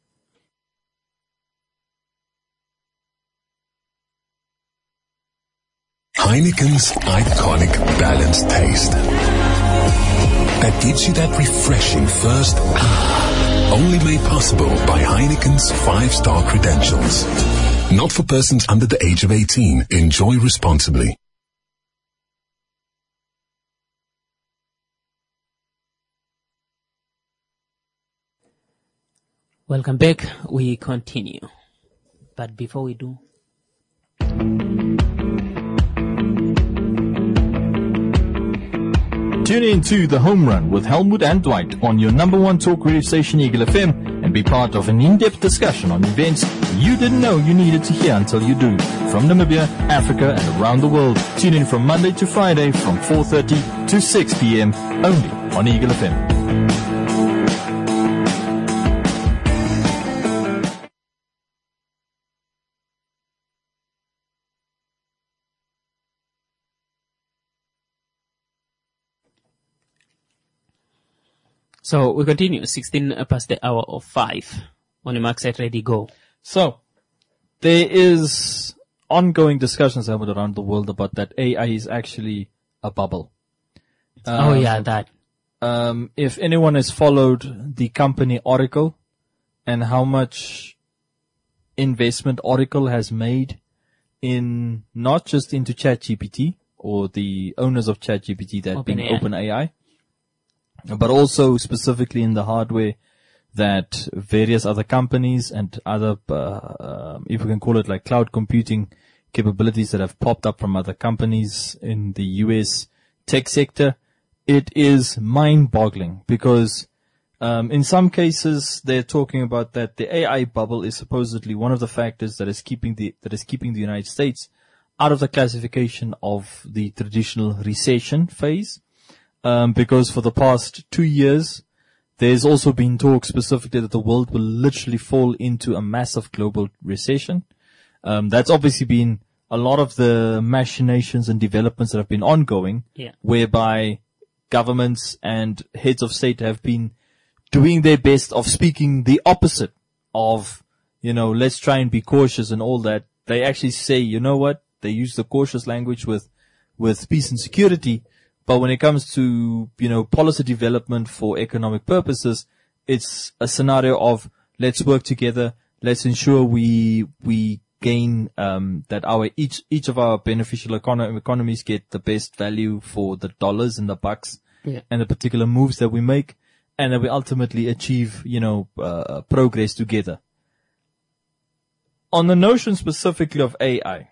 Heineken's iconic balanced taste. That gives you that refreshing first ah, only made possible by Heineken's five-star credentials. Not for persons under the age of eighteen. Enjoy responsibly. Welcome back. We continue. But before we do, Tune in to The Home Run with Helmut and Dwight on your number one talk radio station, Eagle F M, and be part of an in-depth discussion on events you didn't know you needed to hear until you do. From Namibia, Africa, and around the world. Tune in from Monday to Friday from four thirty to six p.m. only on Eagle F M. So we continue, sixteen past the hour of five. On the mark, set, ready, go. So, there is ongoing discussions around the world about that A I is actually a bubble. Um, oh yeah, um, that. Um, if anyone has followed the company Oracle and how much investment Oracle has made in not just into ChatGPT or the owners of ChatGPT, that being OpenAI, but also specifically in the hardware that various other companies and other, uh, if we can call it like cloud computing capabilities that have popped up from other companies in the U S tech sector, it is mind-boggling because um, in some cases they're talking about that the A I bubble is supposedly one of the factors that is keeping the that is keeping the United States out of the classification of the traditional recession phase. Um, because for the past two years, there's also been talk specifically that the world will literally fall into a massive global recession. Um, that's obviously been a lot of the machinations and developments that have been ongoing, yeah. whereby governments and heads of state have been doing their best of speaking the opposite of, you know, let's try and be cautious and all that. They actually say, you know what? They use the cautious language with, with peace and security. But when it comes to, you know, policy development for economic purposes, it's a scenario of let's work together. Let's ensure we, we gain, um, that our, each, each of our beneficial econo- economies get the best value for the dollars and the bucks yeah. and the particular moves that we make, and that we ultimately achieve, you know, uh, progress together. On the notion specifically of A I.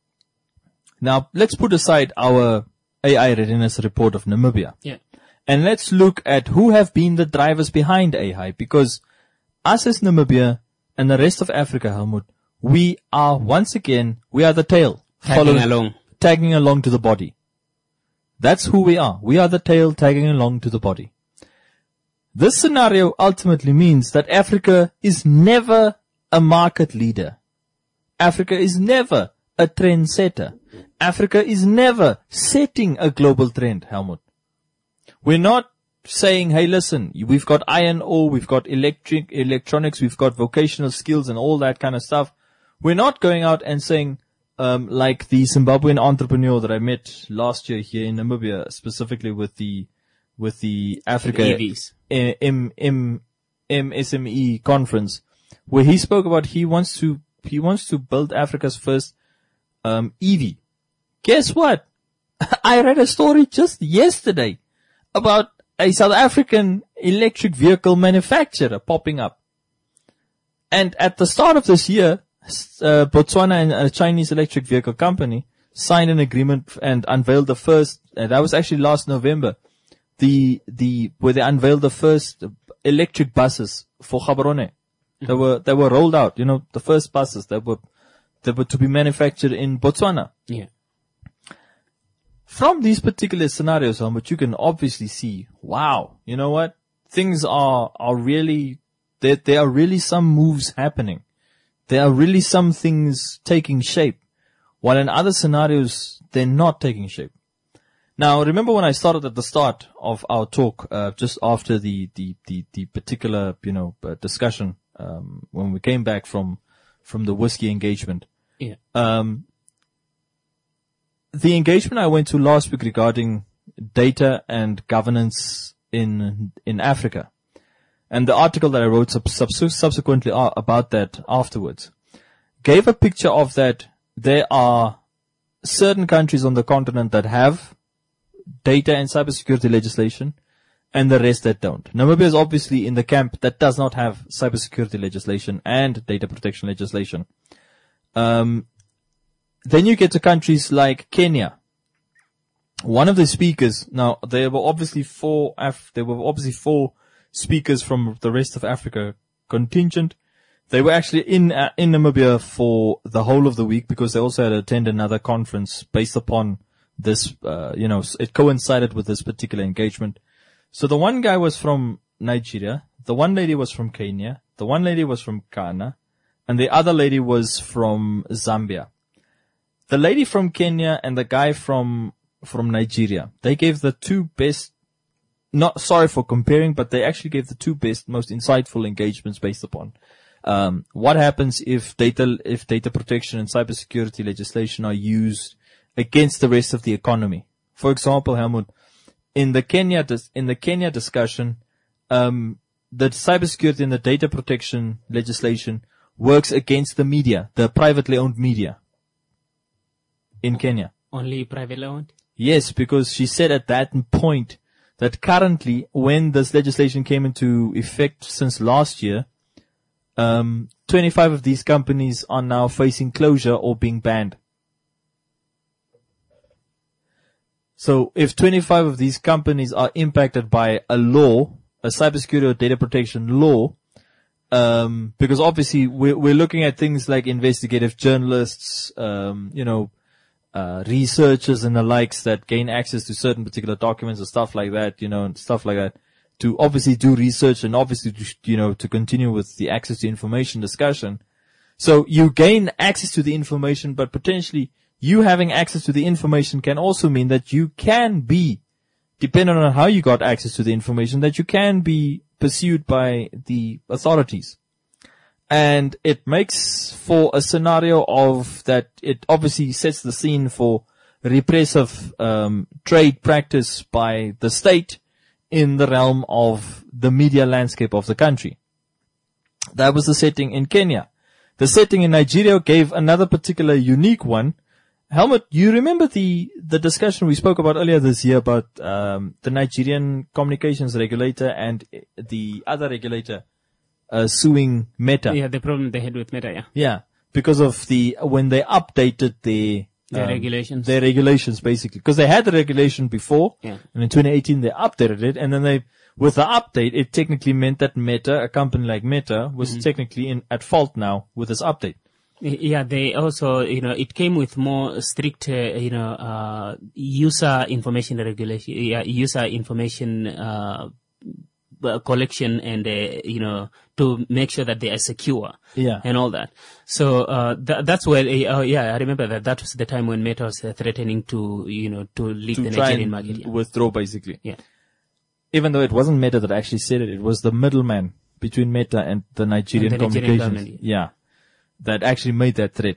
Now, let's put aside our A I readiness report of Namibia. Yeah. And let's look at who have been the drivers behind A I, because us as Namibia and the rest of Africa, Helmut, we are once again, we are the tail. Tagging along. Tagging along to the body. That's who we are. We are the tail tagging along to the body. This scenario ultimately means that Africa is never a market leader. Africa is never a trendsetter. Africa is never setting a global trend, Helmut. We're not saying, hey, listen, we've got iron ore, we've got electric, electronics, we've got vocational skills and all that kind of stuff. We're not going out and saying, um, like the Zimbabwean entrepreneur that I met last year here in Namibia, specifically with the, with the Africa M, M, M S M E conference, where he spoke about he wants to, he wants to build Africa's first, um, E V. Guess what? I read a story just yesterday about a South African electric vehicle manufacturer popping up. And at the start of this year, uh, Botswana and a Chinese electric vehicle company signed an agreement and unveiled the first, and that was actually last November, the, the, where they unveiled the first electric buses for Gaborone. Mm-hmm. They were, they were rolled out, you know, the first buses that were, that were to be manufactured in Botswana. Yeah. From these particular scenarios, Helmut, you can obviously see, wow, you know what? Things are, are really, there, there are really some moves happening. There are really some things taking shape, while in other scenarios, they're not taking shape. Now, remember when I started at the start of our talk, uh, just after the, the, the, the particular, you know, uh, discussion, um, when we came back from, from the whiskey engagement. Yeah. Um, The engagement I went to last week regarding data and governance in in Africa, and the article that I wrote sub- sub- subsequently about that afterwards, gave a picture of that there are certain countries on the continent that have data and cybersecurity legislation, and the rest that don't. Namibia is obviously in the camp that does not have cybersecurity legislation and data protection legislation. Um, Then you get to countries like Kenya, one of the speakers, now there were obviously four, Af- there were obviously four speakers from the rest of Africa contingent. They were actually in, uh, in Namibia for the whole of the week because they also had to attend another conference based upon this, uh, you know, it coincided with this particular engagement. So the one guy was from Nigeria, the one lady was from Kenya, the one lady was from Ghana, and the other lady was from Zambia. The lady from Kenya and the guy from, from Nigeria, they gave the two best, not sorry for comparing, but they actually gave the two best, most insightful engagements based upon, um, what happens if data, if data protection and cybersecurity legislation are used against the rest of the economy. For example, Helmut, in the Kenya, dis- in the Kenya discussion, um, the cybersecurity and the data protection legislation works against the media, the privately owned media in Kenya. Only privately owned? Yes, because she said at that point that currently, when this legislation came into effect since last year, um, twenty-five of these companies are now facing closure or being banned. So if twenty-five of these companies are impacted by a law, a cybersecurity or data protection law, um, because obviously we're, we're looking at things like investigative journalists, um, you know, uh, researchers and the likes that gain access to certain particular documents and stuff like that, you know, and stuff like that, to obviously do research and obviously, to, you know, to continue with the access to information discussion. So you gain access to the information, but potentially you having access to the information can also mean that you can be, depending on how you got access to the information, that you can be pursued by the authorities. And it makes for a scenario of that it obviously sets the scene for repressive um, trade practice by the state in the realm of the media landscape of the country. That was the setting in Kenya. The setting in Nigeria gave another particular unique one. Helmut, you remember the, the discussion we spoke about earlier this year about um, the Nigerian communications regulator and the other regulator uh, suing Meta? Yeah, the problem they had with Meta, yeah. Yeah, because of the, when they updated their, Their um, regulations. Their regulations, basically. Because they had the regulation before, Yeah. and in twenty eighteen they updated it, and then they, with the update, it technically meant that Meta, a company like Meta, was Mm-hmm. technically in, at fault now with this update. Yeah, they also, you know, it came with more strict, uh, you know, uh, user information regulation, yeah, user information, uh, uh, collection and, uh, you know, to make sure that they are secure. Yeah. And all that. So, uh, th- that's where, uh, yeah, I remember that that was the time when Meta was uh, threatening to, you know, to leave To the try Nigerian and market. Yeah. withdraw, basically. Yeah. Even though it wasn't Meta that actually said it, it was the middleman between Meta and the Nigerian And the Nigerian communications. government, Yeah. That actually made that threat.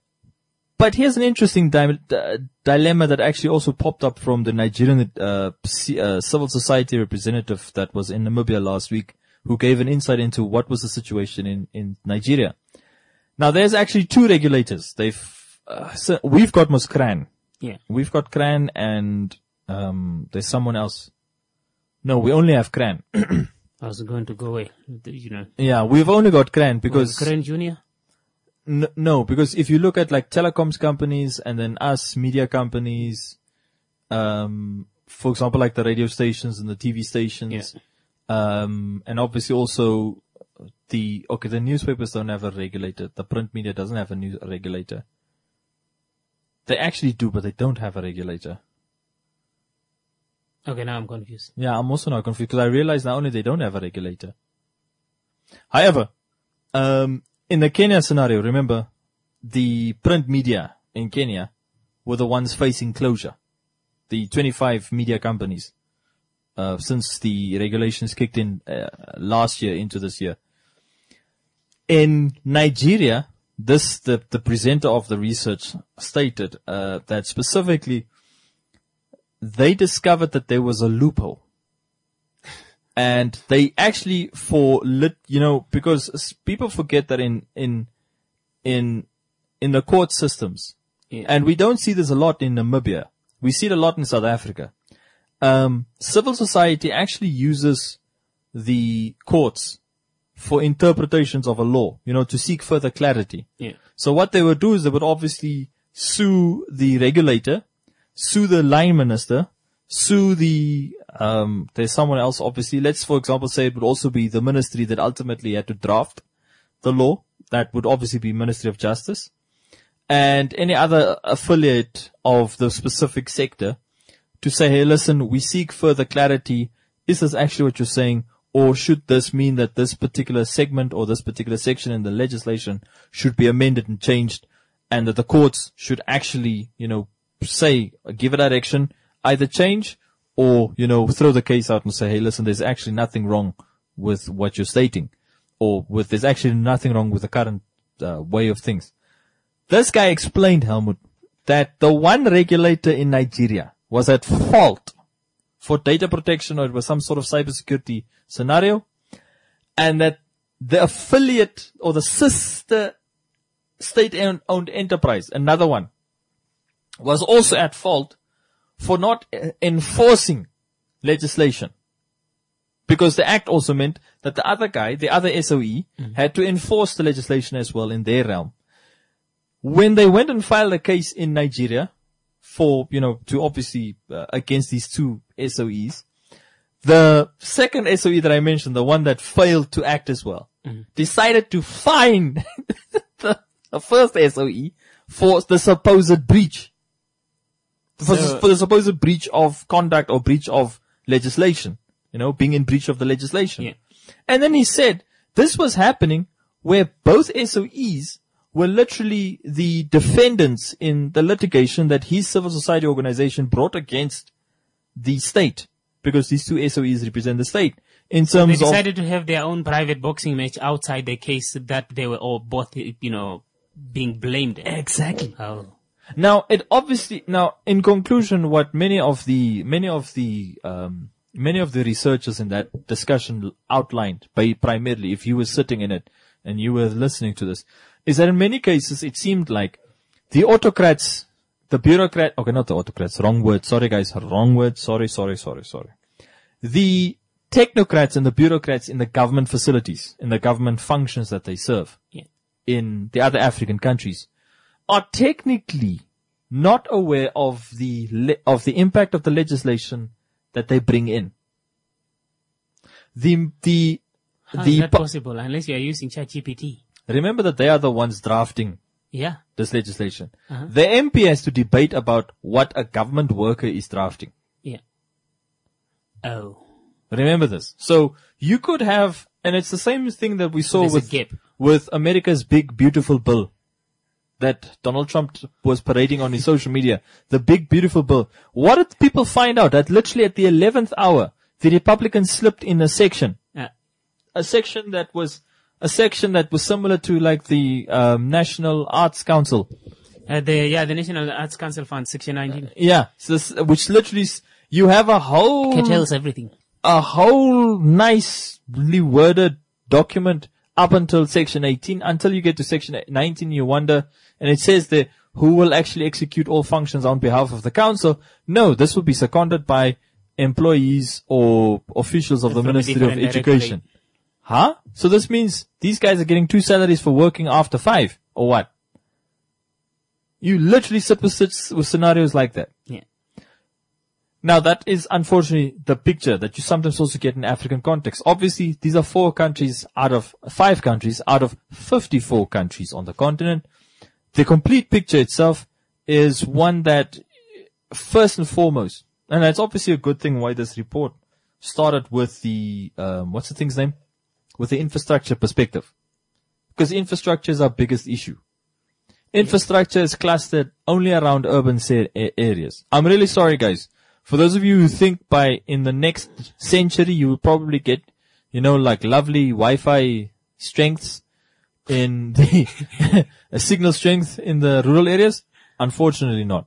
But here's an interesting di- di- dilemma that actually also popped up from the Nigerian uh, C- uh, civil society representative that was in Namibia last week, who gave an insight into what was the situation in, in Nigeria. Now, there's actually two regulators. They've uh, so we've got Muskran. Yeah. We've got Cran and um, there's someone else. No, we only have Cran. I was going to go away, you know. Yeah, we've only got Cran because Karen Junior? N- no, because if you look at like telecoms companies and then us media companies, um, for example, like the radio stations and the T V stations, um, and obviously also the, okay, the newspapers don't have a regulator. The print media doesn't have a news a regulator. They actually do, but they don't have a regulator. Okay, now I'm confused. Yeah, I'm also not confused because I realize not only they don't have a regulator. However, um, in the Kenya scenario, remember, the print media in Kenya were the ones facing closure. The twenty-five media companies, uh, since the regulations kicked in uh, last year into this year. In Nigeria, this, the, the presenter of the research stated, uh, that specifically they discovered that there was a loophole. And they actually for lit, you know, because people forget that in, in, in, in the court systems, Yeah. and we don't see this a lot in Namibia. We see it a lot in South Africa. Um, civil society actually uses the courts for interpretations of a law, you know, to seek further clarity. Yeah. So what they would do is they would obviously sue the regulator sue the line minister, sue the, um, there's someone else, obviously. Let's, for example, say it would also be the ministry that ultimately had to draft the law. That would obviously be Ministry of Justice. And any other affiliate of the specific sector to say, hey, listen, we seek further clarity. Is this actually what you're saying? Or should this mean that this particular segment or this particular section in the legislation should be amended and changed, and that the courts should actually, you know, say, give a direction, either change or, you know, throw the case out and say, hey, listen, there's actually nothing wrong with what you're stating, or with, there's actually nothing wrong with the current uh, way of things. This guy explained, Helmut, that the one regulator in Nigeria was at fault for data protection, or it was some sort of cybersecurity scenario, and that the affiliate or the sister state-owned enterprise, another one, was also at fault for not enforcing legislation. Because the act also meant that the other guy, the other S O E, mm. had to enforce the legislation as well in their realm. When they went and filed a case in Nigeria for, you know, to obviously, uh, against these two S O Es, the second S O E that I mentioned, the one that failed to act as well, mm. decided to fine the, the first S O E for the supposed breach. For, so, for the supposed breach of conduct or breach of legislation. You know, being in breach of the legislation. Yeah. And then he said this was happening where both S O Es were literally the defendants in the litigation that his civil society organization brought against the state, because these two S O Es represent the state. In terms so they decided of, to have their own private boxing match outside the case that they were all both, you know, being blamed. Exactly. Oh. Now, it obviously, now, in conclusion, what many of the, many of the, um, many of the researchers in that discussion outlined, by primarily, if you were sitting in it and you were listening to this, is that in many cases it seemed like the autocrats, the bureaucrat, okay, not the autocrats, wrong word, sorry guys, wrong word, sorry, sorry, sorry, sorry. The technocrats and the bureaucrats in the government facilities, in the government functions that they serve, yeah. in the other African countries, are technically not aware of the, le- of the impact of the legislation that they bring in. The, the, How the, is that possible unless you are using ChatGPT? Remember that they are the ones drafting yeah. this legislation. Uh-huh. The M P has to debate about what a government worker is drafting. Yeah. Oh. Remember this. So you could have, and it's the same thing that we saw There's with, a gap. with America's big beautiful bill that Donald Trump was parading on his social media. The big beautiful bill. What did people find out? That literally at the eleventh hour, the Republicans slipped in a section. Yeah. A section that was, a section that was similar to like the, um, National Arts Council. Uh, the, yeah, the National Arts Council Fund, section nineteen. Yeah. So this, which literally, you have a whole, curtails everything. a whole nicely worded document up until section eighteen. Until you get to section nineteen, you wonder, and it says there, who will actually execute all functions on behalf of the council? No, this will be seconded by employees or officials of the From Ministry of Education. Huh? So this means these guys are getting two salaries for working after five, or what? You literally sit with scenarios like that. Yeah. Now that is unfortunately the picture that you sometimes also get in African context. Obviously, these are four countries out of, five countries out of fifty-four countries on the continent. The complete picture itself is one that, first and foremost, and that's obviously a good thing why this report started with the, um, what's the thing's name? With the infrastructure perspective. Because infrastructure is our biggest issue. Infrastructure is clustered only around urban areas. I'm really sorry, guys. For those of you who think by in the next century you will probably get, you know, like lovely Wi-Fi strengths in the a signal strength in the rural areas, unfortunately not.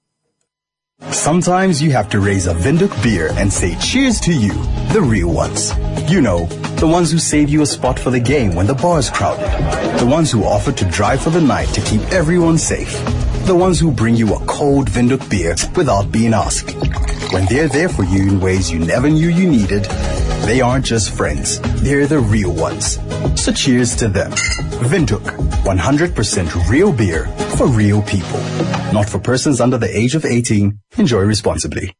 Sometimes you have to raise a Windhoek beer and say cheers to you, the real ones. You know, the ones who save you a spot for the game when the bar is crowded. The ones who offer to drive for the night to keep everyone safe. The ones who bring you a cold Windhoek beer without being asked. When they're there for you in ways you never knew you needed, they aren't just friends, they're the real ones. So cheers to them. Windhoek, one hundred percent real beer for real people. Not for persons under the age of eighteen. Enjoy responsibly.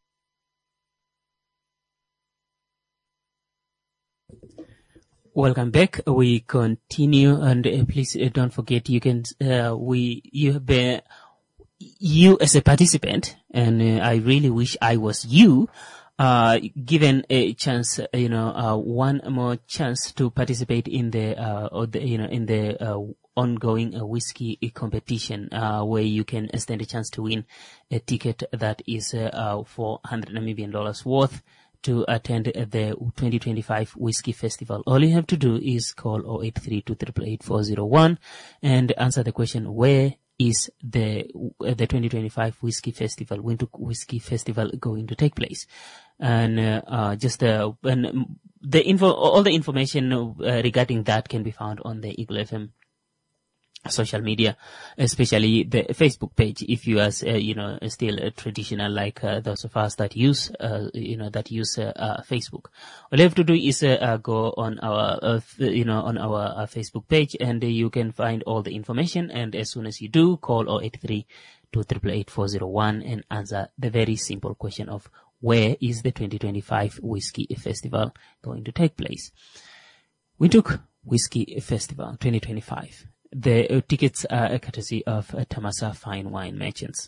Welcome back. We continue, and uh, please uh, don't forget you can uh, we you have been, you as a participant, and uh, I really wish I was you. Uh, given a chance, uh, you know, uh, one more chance to participate in the, uh, or the, you know, in the, uh, ongoing uh, whiskey competition, uh, where you can stand a chance to win a ticket that is, uh, uh four hundred Namibian dollars worth to attend the twenty twenty-five Whiskey Festival. All you have to do is call zero eight three two eight eight four zero one and answer the question, where is the uh, the twenty twenty-five Whiskey Festival, Windhoek Whiskey Festival going to take place? And uh, uh, just uh, and the info, all the information uh, regarding that can be found on the Eagle F M social media, especially the Facebook page. If you are, uh, you know, still uh, traditional like uh, those of us that use, uh, you know, that use uh, uh, Facebook, all you have to do is uh, uh, go on our, uh, you know, on our uh, Facebook page, and uh, you can find all the information. And as soon as you do, call zero eight three two eight eight four zero one and answer the very simple question of where is the twenty twenty-five Whiskey Festival going to take place. Windhoek Whiskey Festival twenty twenty-five. The uh, tickets are a courtesy of uh, Tamasa Fine Wine Merchants.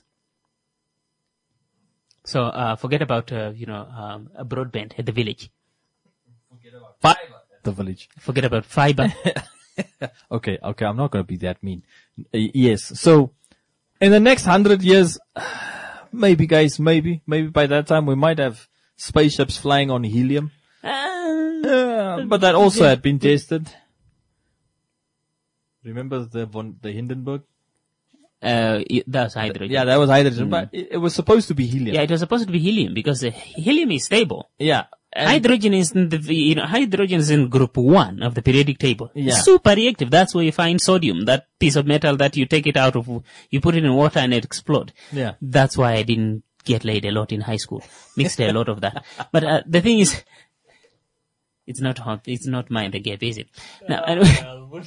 So uh, forget about, uh, you know, um, a broadband at the village. Forget about fiber at the village. Forget about fiber. okay, okay, I'm not going to be that mean. Uh, yes, so in the next hundred years, maybe guys, maybe, maybe by that time we might have spaceships flying on helium. Uh, uh, but that also had been tested. Remember the von, the Hindenburg? Uh, that was hydrogen. Yeah, that was hydrogen, Mm. but it, it was supposed to be helium. Yeah, it was supposed to be helium because uh, helium is stable. Yeah. Hydrogen is in the, you know, hydrogen is in group one of the periodic table. Yeah. Super reactive. That's where you find sodium, that piece of metal that you take it out of, you put it in water and it explodes. Yeah. That's why I didn't get laid a lot in high school. Mixed a lot of that. But uh, the thing is, it's not hot. It's not mine, the gap, is it? Now, anyway.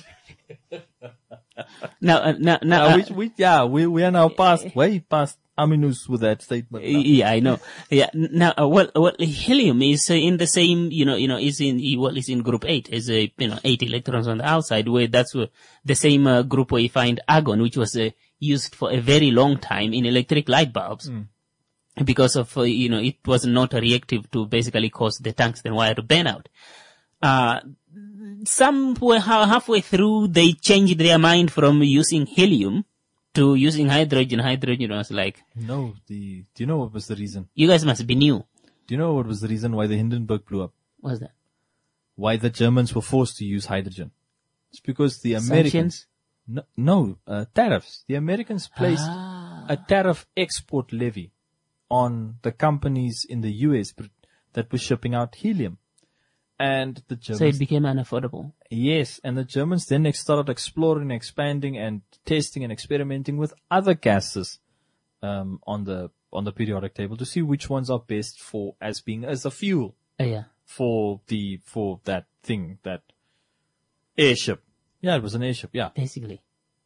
now, uh, now, now, Uh, uh, we, we, yeah, we, we are now past, way past Aminus with that statement. now. yeah, I know. Yeah. Now, uh, well, well, helium is uh, in the same, you know, you know, is in, well, is in group eight, is, uh, you know, eight electrons on the outside, where that's uh, the same uh, group where you find argon, which was uh, used for a very long time in electric light bulbs. Mm. Because of, uh, you know, it was not reactive to basically cause the tungsten wire to burn out. Uh, somewhere halfway through, they changed their mind from using helium to using hydrogen. Hydrogen was like, No, the, do you know what was the reason? you guys must be new. Do you know what was the reason why the Hindenburg blew up? What's that? Why the Germans were forced to use hydrogen? It's because the Americans, Sanctions? no, no uh, tariffs. The Americans placed Ah. a tariff export levy on the companies in the U S that were shipping out helium. And the Germans, So it became unaffordable. yes, and the Germans then ex- started exploring, expanding, and testing and experimenting with other gases um, on the on the periodic table to see which ones are best for as being as a fuel Uh, yeah. for the for that thing, that airship. Yeah, it was an airship. Yeah, Basically.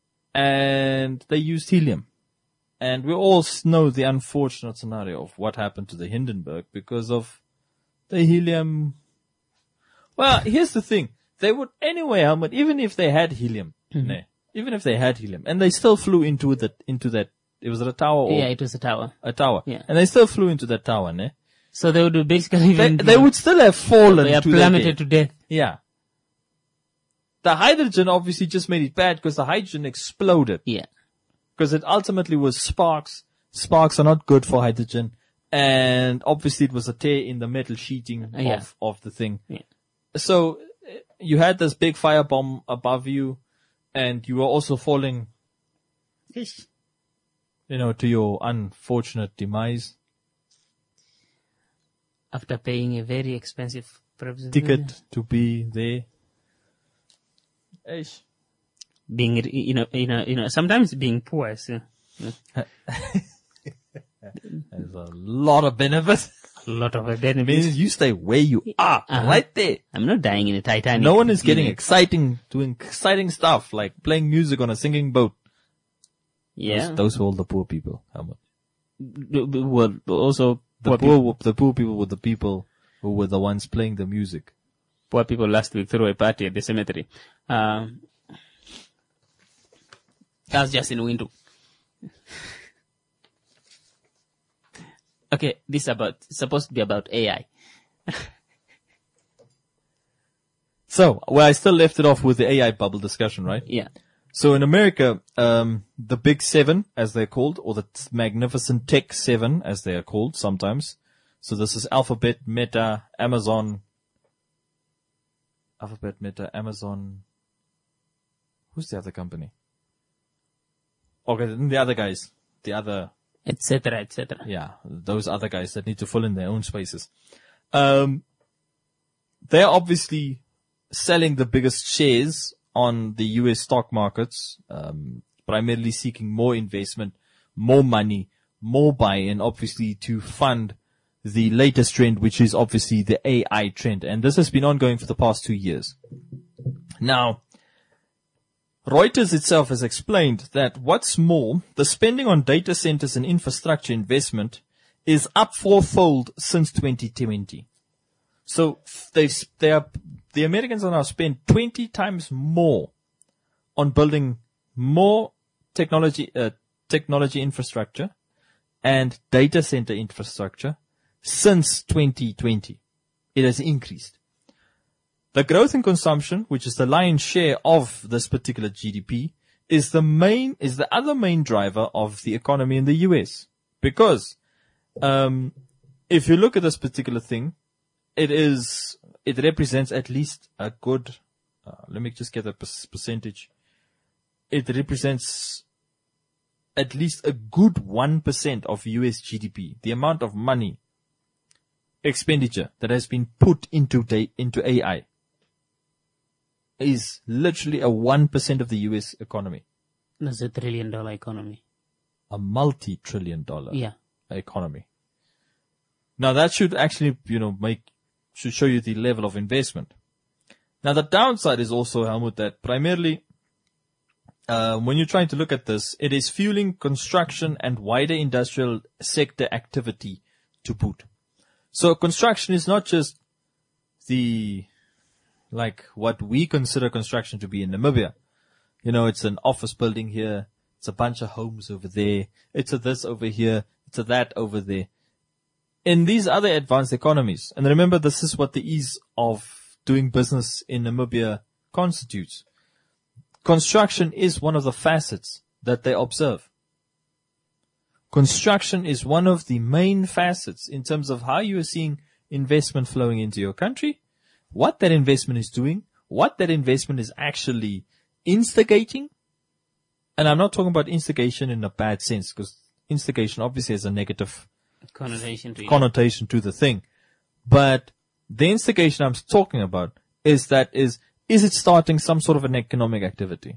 and they used helium. And we all know the unfortunate scenario of what happened to the Hindenburg because of the helium. Well, here's the thing. They would anyway, Helmut, even if they had helium, Mm-hmm. ne, even if they had helium, and they still flew into that, into that, it was a tower or Yeah, it was a tower. a tower. Yeah. And they still flew into that tower, ne? So they would basically They, even, they would still have fallen they are to their plummeted death. to death. Yeah. The hydrogen obviously just made it bad because the hydrogen exploded. Yeah. Because it ultimately was sparks. Sparks are not good for hydrogen. And obviously it was a tear in the metal sheeting Yeah. of, of the thing. Yeah. So uh, you had this big firebomb above you and you were also falling, you know, to your unfortunate demise. After paying a very expensive Ticket to be there. Eish. being, you know, you know, you know, sometimes being poor, so, you know. There's a lot of benefits. A lot of benefits. Means you stay where you are, Uh-huh. right there. I'm not dying in a Titanic. No one is getting Yeah. exciting, doing exciting stuff like playing music on a singing boat. Yeah. Those, those were all the poor people. Helmut. B- b- Well, also The poor, poor, people, the poor people were the people who were the ones playing the music. poor people last week threw a party at the cemetery. Um, that's just in window. Okay, this is about supposed to be about A I. So, well, I still left it off with the A I bubble discussion, right? Yeah. So in America, um, the Big Seven, as they're called, or the t- Magnificent Tech Seven, as they are called sometimes. So this is Alphabet, Meta, Amazon, Alphabet, Meta, Amazon. Who's the other company? Okay, then the other guys, the other, Et cetera, et cetera. yeah, those other guys that need to fill in their own spaces. Um, they're obviously selling the biggest shares on the U S stock markets, um, primarily seeking more investment, more money, more buy-in, obviously to fund the latest trend, which is obviously the A I trend. And this has been ongoing for the past two years. Now, Reuters itself has explained that what's more, the spending on data centers and infrastructure investment is up fourfold since twenty twenty. So they've, they are, the Americans are now spent twenty times more on building more technology, uh, technology infrastructure and data center infrastructure since twenty twenty. It has increased. The growth in consumption, which is the lion's share of this particular G D P, is the main, is the other main driver of the economy in the U S. Because, um, if you look at this particular thing, it is, it represents at least a good, uh, let me just get a percentage. It represents at least a good one percent of U S G D P, the amount of money, expenditure that has been put into da- into A I is literally a one percent of the U S economy. That's a trillion dollar economy. A multi-trillion dollar Yeah. economy. Now that should actually, you know, make, should show you the level of investment. Now the downside is also, Helmut, that primarily, uh, when you're trying to look at this, it is fueling construction and wider industrial sector activity to boot. So construction is not just the, like what we consider construction to be in Namibia. You know, it's an office building here. It's a bunch of homes over there. It's a this over here. It's a that over there. In these other advanced economies, and remember this is what the ease of doing business in Namibia constitutes. Construction is one of the facets that they observe. Construction is one of the main facets in terms of how you are seeing investment flowing into your country, what that investment is doing, what that investment is actually instigating. And I'm not talking about instigation in a bad sense, because instigation obviously has a negative Connotation to it. connotation to the thing. But the instigation I'm talking about is that is, is it starting some sort of an economic activity?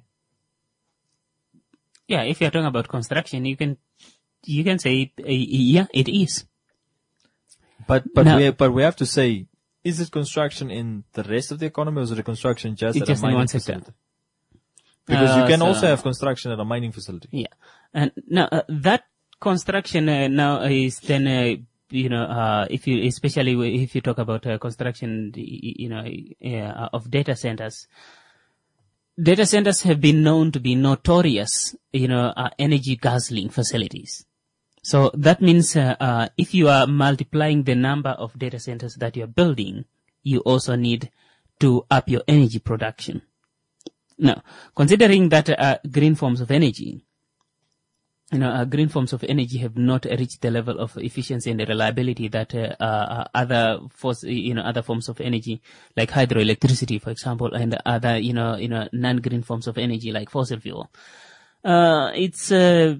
Yeah, if you're talking about construction, you can, you can say, uh, yeah, it is. But, but Now- we, but we have to say, is it construction in the rest of the economy, or is it a construction just It's at just a in mining one sector. facility? Because Uh, you can so- also have construction at a mining facility. Yeah. And now, uh, that construction uh, now is then, uh, you know, uh, if you, especially if you talk about uh, construction, you know, uh, of data centers, data centers have been known to be notorious, you know, uh, energy guzzling facilities. So that means, uh, uh, if you are multiplying the number of data centers that you're building, you also need to up your energy production. Now, considering that uh, green forms of energy, you know, uh, green forms of energy have not reached the level of efficiency and reliability that uh, uh, other force, you know, other forms of energy, like hydroelectricity, for example, and other, you know, you know, non-green forms of energy like fossil fuel. Uh, it's uh,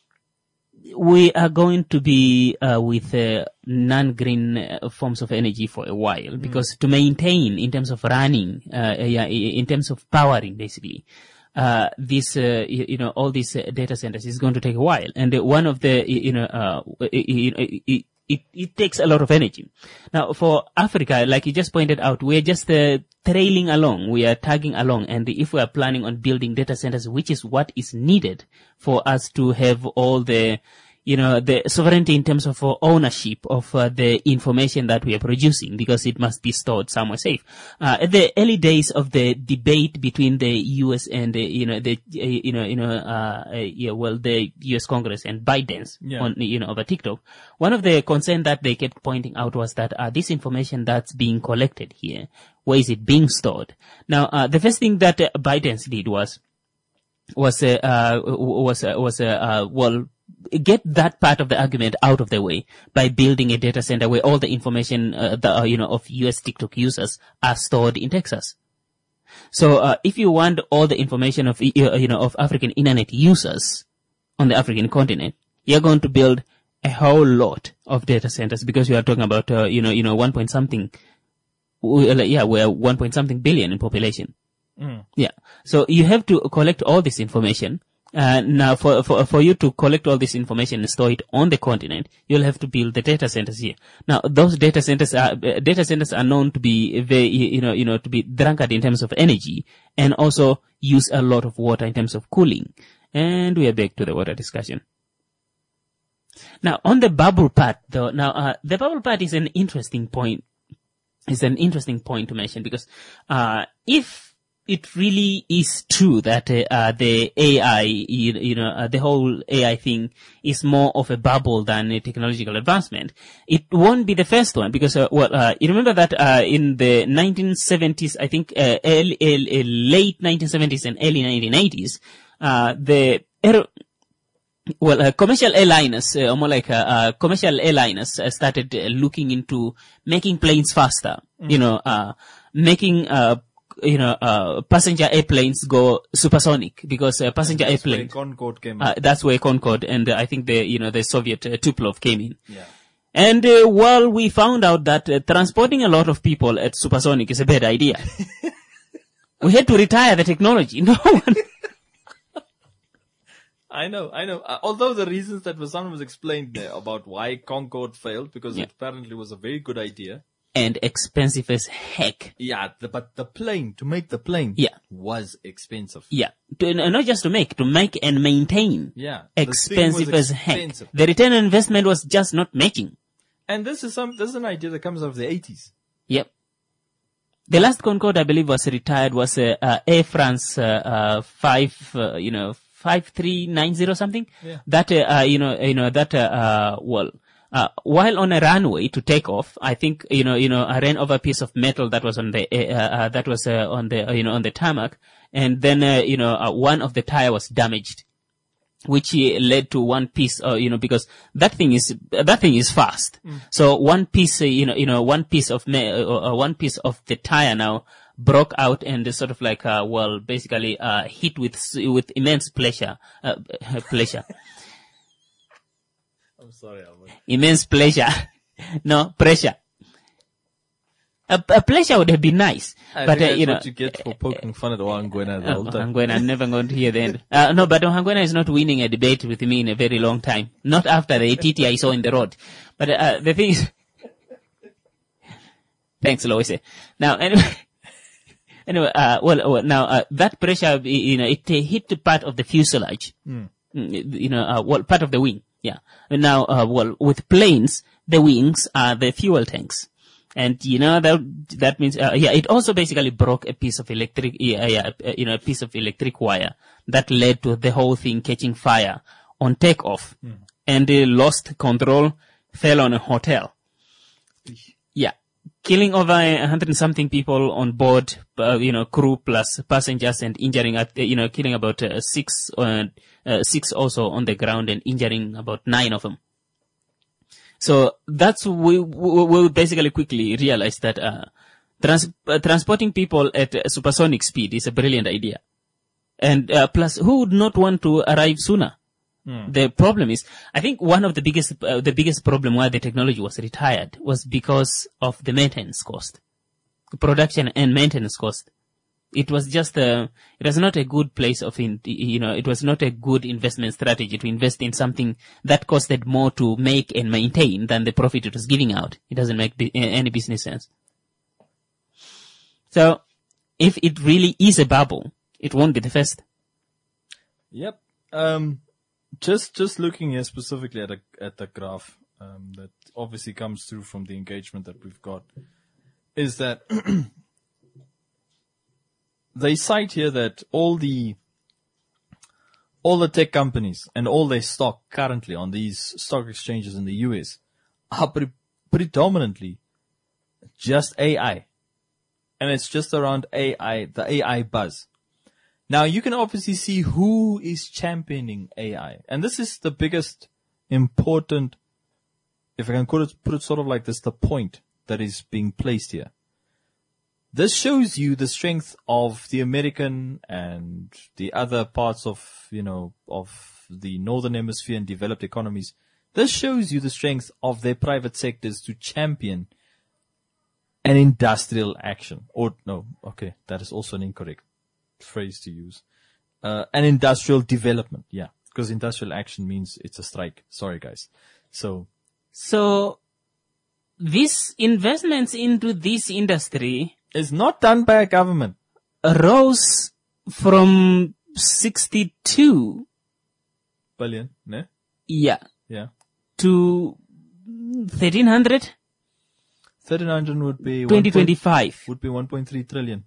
we are going to be uh, with uh, non-green uh, forms of energy for a while, because to maintain, in terms of running, uh, yeah, in terms of powering, basically, uh, this, uh, you, you know, all these uh, data centers is going to take a while. And uh, one of the, you know, uh, you know, it, it takes a lot of energy. Now, for Africa, like you just pointed out, we're just uh, trailing along. We are tagging along. And if we are planning on building data centers, which is what is needed for us to have all the, you know, the sovereignty in terms of uh, ownership of uh, the information that we are producing, because it must be stored somewhere safe. Uh, at the early days of the debate between the U S and, uh, you know, the, uh, you know, you know, uh, uh, yeah, well, the U S Congress and Biden's Yeah. on, you know, over TikTok, one of the concerns that they kept pointing out was that, uh, this information that's being collected here, where is it being stored? Now, uh, the first thing that uh, Biden's did was, was, uh, uh, was, uh, was, uh, uh, well, get that part of the argument out of the way by building a data center where all the information, uh, that, uh, you know, of U S TikTok users are stored in Texas. So, uh, if you want all the information of, you know, of African internet users on the African continent, you're going to build a whole lot of data centers, because we are talking about, uh, you know, you know, one point something, yeah, we're one point something billion in population. Mm. Yeah. So you have to collect all this information. Uh, now, for, for, for you to collect all this information and store it on the continent, you'll have to build the data centers here. Now, those data centers are, uh, data centers are known to be very, you know, you know, to be drunkard in terms of energy, and also use a lot of water in terms of cooling. And we are back to the water discussion. Now, on the bubble part, though, now, uh, the bubble part is an interesting point, is an interesting point to mention, because, uh, if, it really is true that uh, uh, the A I, you, you know, uh, the whole A I thing is more of a bubble than a technological advancement. It won't be the first one, because, uh, well, uh, you remember that uh, in the nineteen seventies, I think, uh, early, early, late nineteen seventies and early nineteen eighties, uh, the aer- well, uh, commercial airliners, uh, more like uh, uh, commercial airliners, uh, started uh, looking into making planes faster. Mm. You know, uh, making uh you know, uh, passenger airplanes go supersonic, because uh, passenger that's airplanes. Where Concorde came in. Uh, that's where Concorde and uh, I think the, you know, the Soviet uh, Tupolev came in. Yeah. And uh, well, we found out that uh, transporting a lot of people at supersonic is a bad idea. We had to retire the technology. No one. I know, I know. Uh, although the reasons that Vasan was explained there about why Concorde failed, because Yeah. it apparently was a very good idea. And expensive as heck. Yeah, the, but the plane, to make the plane, Yeah. was expensive. Yeah. To, uh, not just to make, to make and maintain. Yeah. the thing Expensive was as heck. expensive. The return on investment was just not matching. And this is some, this is an idea that comes out of the eighties. Yep. The last Concorde, I believe, was retired was uh, uh, Air France uh, uh, five, uh, you know, five three nine zero something. Yeah. That uh, uh, you know, you know that uh, uh well, uh, while on a runway to take off, I think you know, you know, I ran over a piece of metal that was on the uh, uh, that was uh, on the uh, you know on the tarmac, and then uh, you know uh, one of the tire was damaged, which uh, led to one piece, uh, you know, because that thing is, uh, that thing is fast. Mm. So one piece, uh, you know, you know, one piece of, me- uh, uh, one piece of the tire now broke out and sort of like, uh, well, basically, uh, hit with, with immense pleasure, uh, pleasure. I'm sorry, Albert. Immense pleasure. No, pressure. A, a pleasure would have been nice, I but think uh, that's you know, what you get for poking fun at Ohangwena the whole uh, time. Ohangwena, I'm never going to hear the end. Uh, no, but Ohangwena is not winning a debate with me in a very long time. Not after the A T T I saw in the road. But uh, the thing is, thanks, Loise. Now, anyway, anyway, uh, well, well, now uh, that pressure, you know, it uh, hit the part of the fuselage. Mm. You know, uh, well, part of the wing. Yeah. And now, uh, well, with planes, the wings are the fuel tanks. And, you know, that, that means, uh, yeah, it also basically broke a piece of electric, yeah, yeah, you know, a piece of electric wire that led to the whole thing catching fire on takeoff. Mm. And they lost control, fell on a hotel. Yeah. Killing over a hundred and something people on board, uh, you know, crew plus passengers, and injuring, uh, you know, killing about uh, six, uh, uh, six also on the ground and injuring about nine of them. So that's, we, we, we basically quickly realized that, uh, trans, uh, transporting people at uh, supersonic speed is a brilliant idea. And, uh, plus, who would not want to arrive sooner? Mm. The problem is, I think one of the biggest, uh, the biggest problem why the technology was retired was because of the maintenance cost. Production and maintenance cost. It was just a, it was not a good place of, in, you know, it was not a good investment strategy to invest in something that costed more to make and maintain than the profit it was giving out. It doesn't make bi- any business sense. So, if it really is a bubble, it won't be the first. Yep. Um, just, just looking here specifically at a, at the graph, um, that obviously comes through from the engagement that we've got, is that they cite here that all the, all the tech companies and all their stock currently on these stock exchanges in the U S are pre- predominantly just A I. And it's just around A I, the A I buzz. Now you can obviously see who is championing A I. And this is the biggest important, if I can put it, put it sort of like this, the point that is being placed here. This shows you the strength of the American and the other parts of, you know, of the Northern Hemisphere and developed economies. This shows you the strength of their private sectors to champion an industrial action. Or, no, okay, that is also an incorrect phrase to use. Uh, an industrial development, yeah. Because industrial action means it's a strike. Sorry, guys. So. So, these investments into this industry is not done by a government. Rose from sixty-two billion, ne? Yeah. Yeah. To thirteen hundred? thirteen hundred would be twenty twenty-five. Would be one point three trillion.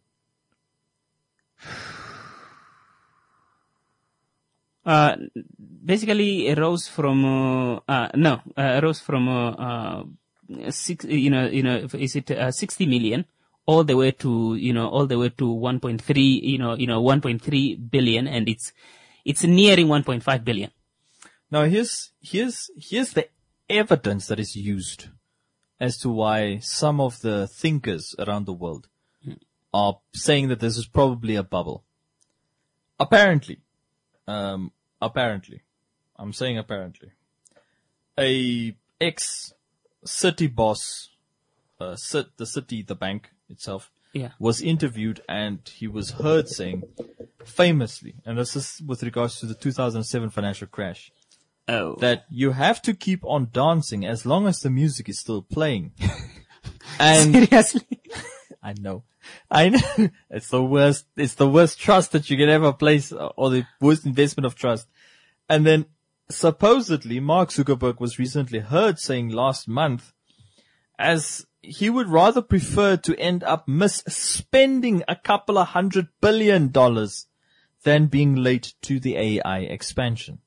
Uh, basically, it rose from, uh, uh no, uh, rose from, uh, uh, six, you know, you know, is it, uh, sixty million all the way to, you know, all the way to one point three, you know, you know, one point three billion, and it's, it's nearing one point five billion. Now here's, here's, here's the evidence that is used as to why some of the thinkers around the world are saying that this is probably a bubble. Apparently, um, apparently, I'm saying apparently, a ex-city boss, uh, cit, the city, the bank itself, yeah. was interviewed, and he was heard saying famously, and this is with regards to the two thousand seven financial crash, oh. that you have to keep on dancing as long as the music is still playing. And seriously, I know, I know, it's the worst, it's the worst trust that you can ever place, or the worst investment of trust. And then supposedly Mark Zuckerberg was recently heard saying last month, as he would rather prefer to end up misspending a couple of hundred billion dollars than being late to the A I expansion.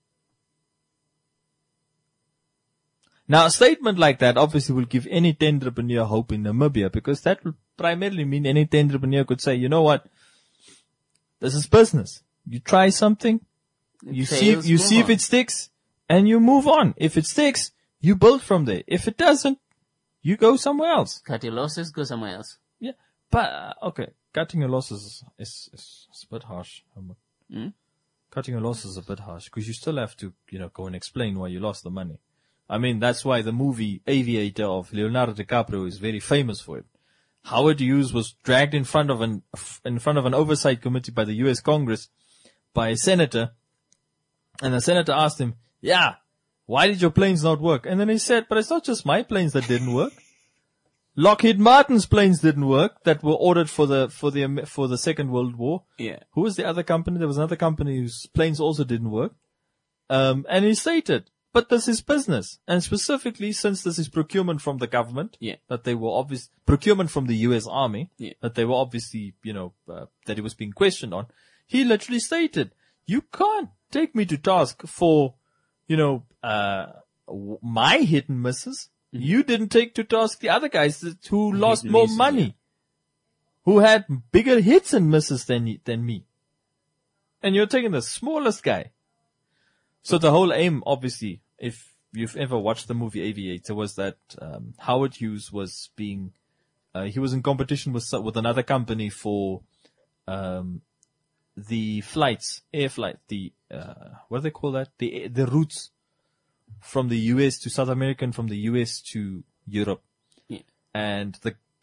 Now, a statement like that obviously will give any entrepreneur hope in Namibia, because that will primarily mean any entrepreneur could say, you know what, this is business. You try something, you see, if, you see if it sticks, and you move on. If it sticks, you build from there. If it doesn't, you go somewhere else. Cut your losses, go somewhere else. Yeah, but uh, okay, cutting your losses is, is, is a bit harsh. Mm? Cutting your losses is a bit harsh, because you still have to, you know, go and explain why you lost the money. I mean, that's why the movie Aviator of Leonardo DiCaprio is very famous for it. Howard Hughes was dragged in front of an, in front of an oversight committee by the U S Congress by a senator, and the senator asked him, yeah, why did your planes not work? And then he said, but it's not just my planes that didn't work. Lockheed Martin's planes didn't work that were ordered for the, for the, for the Second World War. Yeah. Who was the other company? There was another company whose planes also didn't work. Um, and he stated, but this is business. And specifically, since this is procurement from the government, yeah. that they were obvious, procurement from the U S Army, yeah. that they were obviously, you know, uh, that it was being questioned on. He literally stated, you can't take me to task for, you know, uh, my hit and misses. Mm-hmm. You didn't take to task the other guys that, who hit lost more misses, money, yeah. who had bigger hits and misses than, than me. And you're taking the smallest guy. So the whole aim, obviously, if you've ever watched the movie Aviator, was that, um, Howard Hughes was being, uh, he was in competition with, with another company for, um, the flights, air flight, the, uh, what do they call that? The, the routes from the U S to South America and from the U S to Europe. Yeah. And the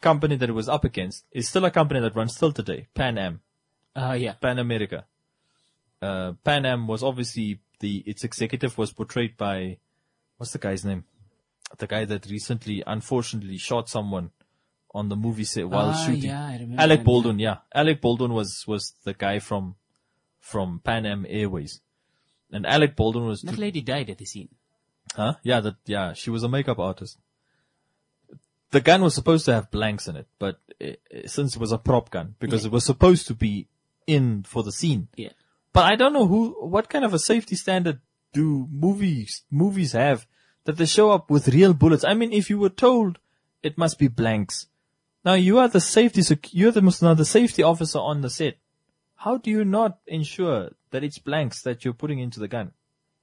company that it was up against is still a company that runs still today, Pan Am. Uh, yeah. Pan America. Uh, Pan Am was obviously the, its executive was portrayed by, what's the guy's name? The guy that recently, unfortunately, shot someone on the movie set while Ah, shooting. yeah, I remember Alec him, Baldwin, yeah. Alec Baldwin was, was the guy from, from Pan Am Airways. And Alec Baldwin was, That to- lady died at the scene. huh? Yeah, that, yeah, she was a makeup artist. The gun was supposed to have blanks in it, but uh, since it was a prop gun, because Yeah. it was supposed to be in for the scene. Yeah. But I don't know who, what kind of a safety standard do movies, movies have that they show up with real bullets? I mean, if you were told it must be blanks. Now you are the safety, sec- you're the, now the safety officer on the set. How do you not ensure that it's blanks that you're putting into the gun?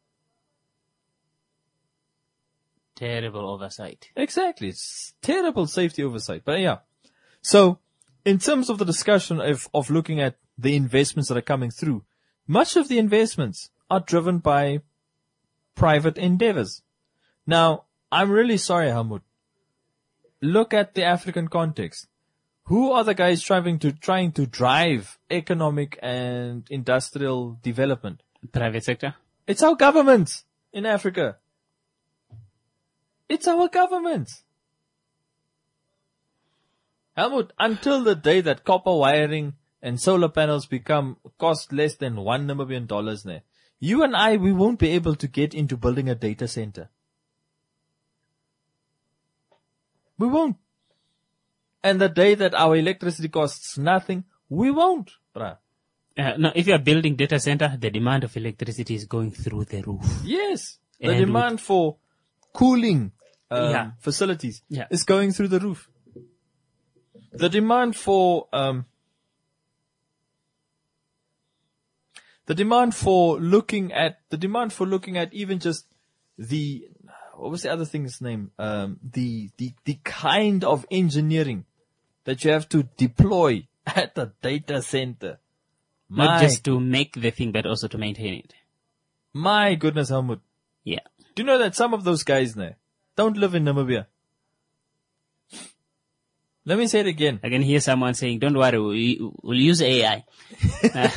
Terrible oversight. Exactly. It's terrible safety oversight. But yeah. So, in terms of the discussion of, of looking at the investments that are coming through, much of the investments are driven by private endeavors. Now, I'm really sorry, Helmut. Look at the African context. Who are the guys trying to, trying to drive economic and industrial development? Private sector? It's our government in Africa. It's our government. Helmut, until the day that copper wiring and solar panels become cost less than one Namibian dollars now, you and I, we won't be able to get into building a data center. We won't. And the day that our electricity costs nothing, we won't, bruh. Uh, no, if you are building data center, the demand of electricity is going through the roof. Yes. The And demand for cooling um, Yeah. facilities Yeah. is going through the roof. The demand for um, the demand for looking at the demand for looking at even just the what was the other thing's name? Um, the the the kind of engineering that you have to deploy at the data center. Not My- just to make the thing, but also to maintain it. My goodness, Helmut. Yeah. Do you know that some of those guys there don't live in Namibia? Let me say it again. I can hear someone saying, don't worry, we, we'll use A I. Uh,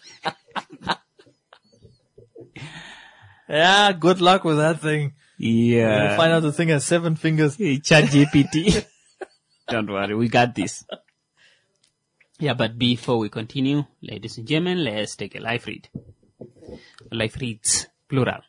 Yeah, good luck with that thing. You'll yeah. find out the thing has seven fingers. Chat G P T. Don't worry, we got this. Yeah, but before we continue, ladies and gentlemen, let's take a live read. Live reads, plural.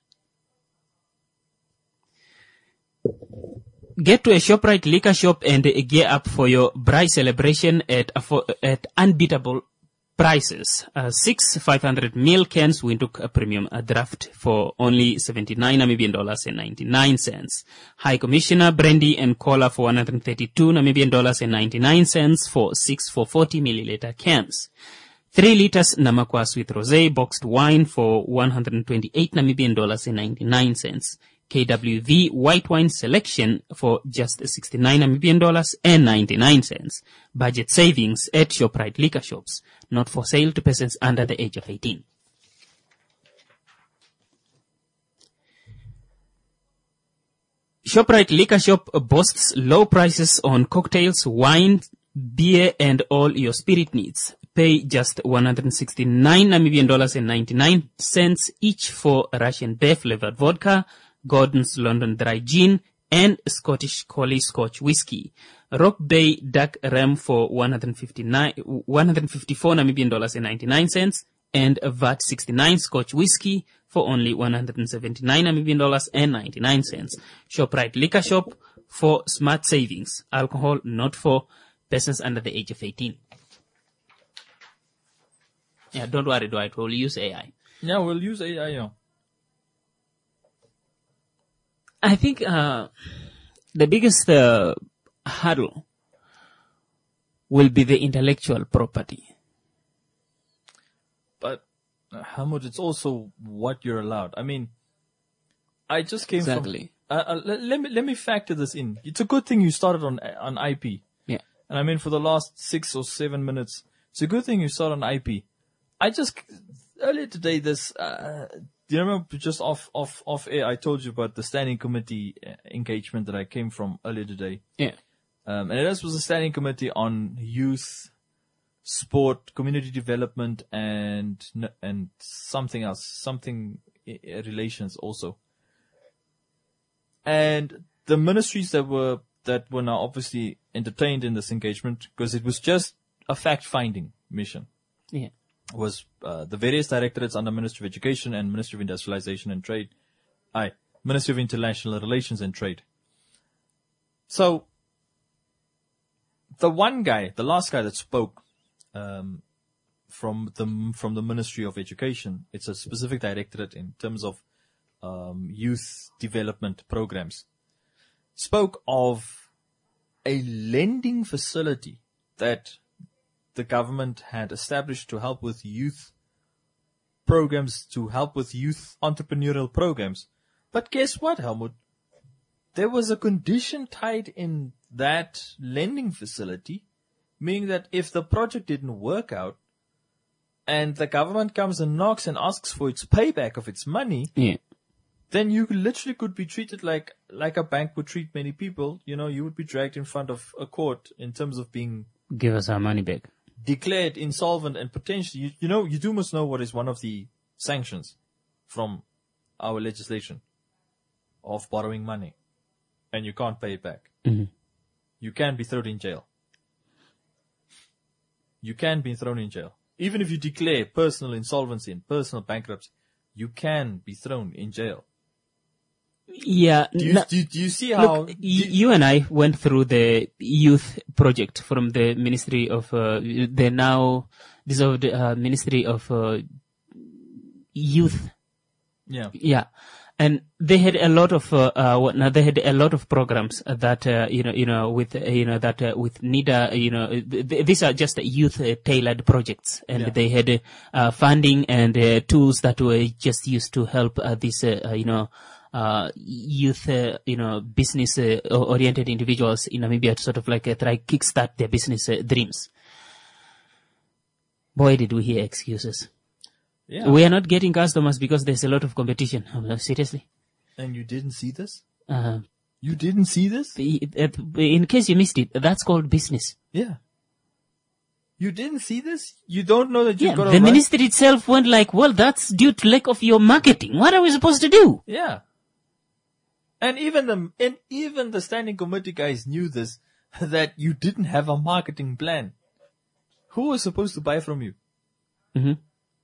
Get to a ShopRite liquor shop and gear up for your bride celebration at affo- at unbeatable prices. Uh, six five hundred ml cans Windhoek a premium a draft for only seventy-nine Namibian dollars and ninety-nine cents. High Commissioner brandy and cola for one hundred thirty-two Namibian dollars and ninety-nine cents for six for forty milliliter cans. Three liters Namakwa Sweet Rosé boxed wine for one hundred twenty-eight Namibian dollars and ninety-nine cents. K W V white wine selection for just sixty-nine Namibian dollars and ninety-nine cents. Budget savings at ShopRite liquor shops. Not for sale to persons under the age of eighteen. ShopRite liquor shop boasts low prices on cocktails, wine, beer, and all your spirit needs. Pay just one hundred sixty-nine Namibian dollars and ninety-nine cents each for Russian beer flavored vodka, Gordon's London Dry Gin, and Scottish Collie Scotch Whiskey. Rock Bay Duck Ram for one hundred fifty-nine, one hundred fifty-four Namibian dollars and ninety-nine cents, and V A T sixty-nine Scotch Whiskey for only one hundred seventy-nine Namibian dollars and ninety-nine cents. ShopRite Liquor Shop for smart savings. Alcohol not for persons under the age of eighteen. Yeah, don't worry, Dwight. We'll use A I. Yeah, we'll use A I. Yeah. I think uh, the biggest uh, hurdle will be the intellectual property. But, uh, Helmut, it's also what you're allowed. I mean, I just came Exactly. from... Uh, uh, let, let me let me factor this in. It's a good thing you started on on I P. Yeah. And I mean, for the last six or seven minutes, it's a good thing you started on I P. I just... Earlier today, this... Uh, do you remember just off, off, off air, I told you about the standing committee uh, engagement that I came from earlier today? Yeah. Um, and this was a standing committee on youth, sport, community development, and and something else, something uh, relations also. And the ministries that were that were now obviously entertained in this engagement, because it was just a fact-finding mission, Yeah. was uh, the various directorates under Ministry of Education and Ministry of Industrialization and Trade, I Ministry of International Relations and Trade. So the one guy, the last guy that spoke um, from the from the Ministry of Education, it's a specific directorate in terms of um, youth development programs, spoke of a lending facility that the government had established to help with youth programs, to help with youth entrepreneurial programs. But guess what, Helmut? There was a condition tied in that lending facility, meaning that if the project didn't work out and the government comes and knocks and asks for its payback of its money, Yeah. then you literally could be treated like, like a bank would treat many people. You know, you would be dragged in front of a court in terms of being Give us our money back. declared insolvent and potentially, you, you know, you do must know what is one of the sanctions from our legislation of borrowing money and you can't pay it back. Mm-hmm. You can be thrown in jail. You can be thrown in jail. Even if you declare personal insolvency and personal bankruptcy, you can be thrown in jail. Yeah. Do you, no- do, you- do you see how... Look, y- you and I went through the youth project from the Ministry of, uh, the now dissolved uh, Ministry of uh, Youth. yeah. Yeah. And they had a lot of, uh, uh, what, now they had a lot of programs that, uh, you know, you know, with, uh, you know, that, uh, with NIDA, you know, th- th- these are just youth uh, tailored projects. And Yeah. they had, uh, funding and, uh, tools that were just used to help, uh, these, uh, uh, you know, uh, youth, uh, you know, business, uh, oriented individuals in Namibia to sort of like uh, try kickstart their business uh, dreams. Boy, did we hear excuses. Yeah. We are not getting customers because there's a lot of competition. Uh, Seriously. And you didn't see this? Uh, You didn't see this? in case you missed it, that's called business. Yeah. You didn't see this? You don't know that you've Yeah, got the a right? ministry itself went like, well, that's due to lack of your marketing. What are we supposed to do? Yeah. And even the, and even the standing committee guys knew this, that you didn't have a marketing plan. Who was supposed to buy from you? Mm-hmm.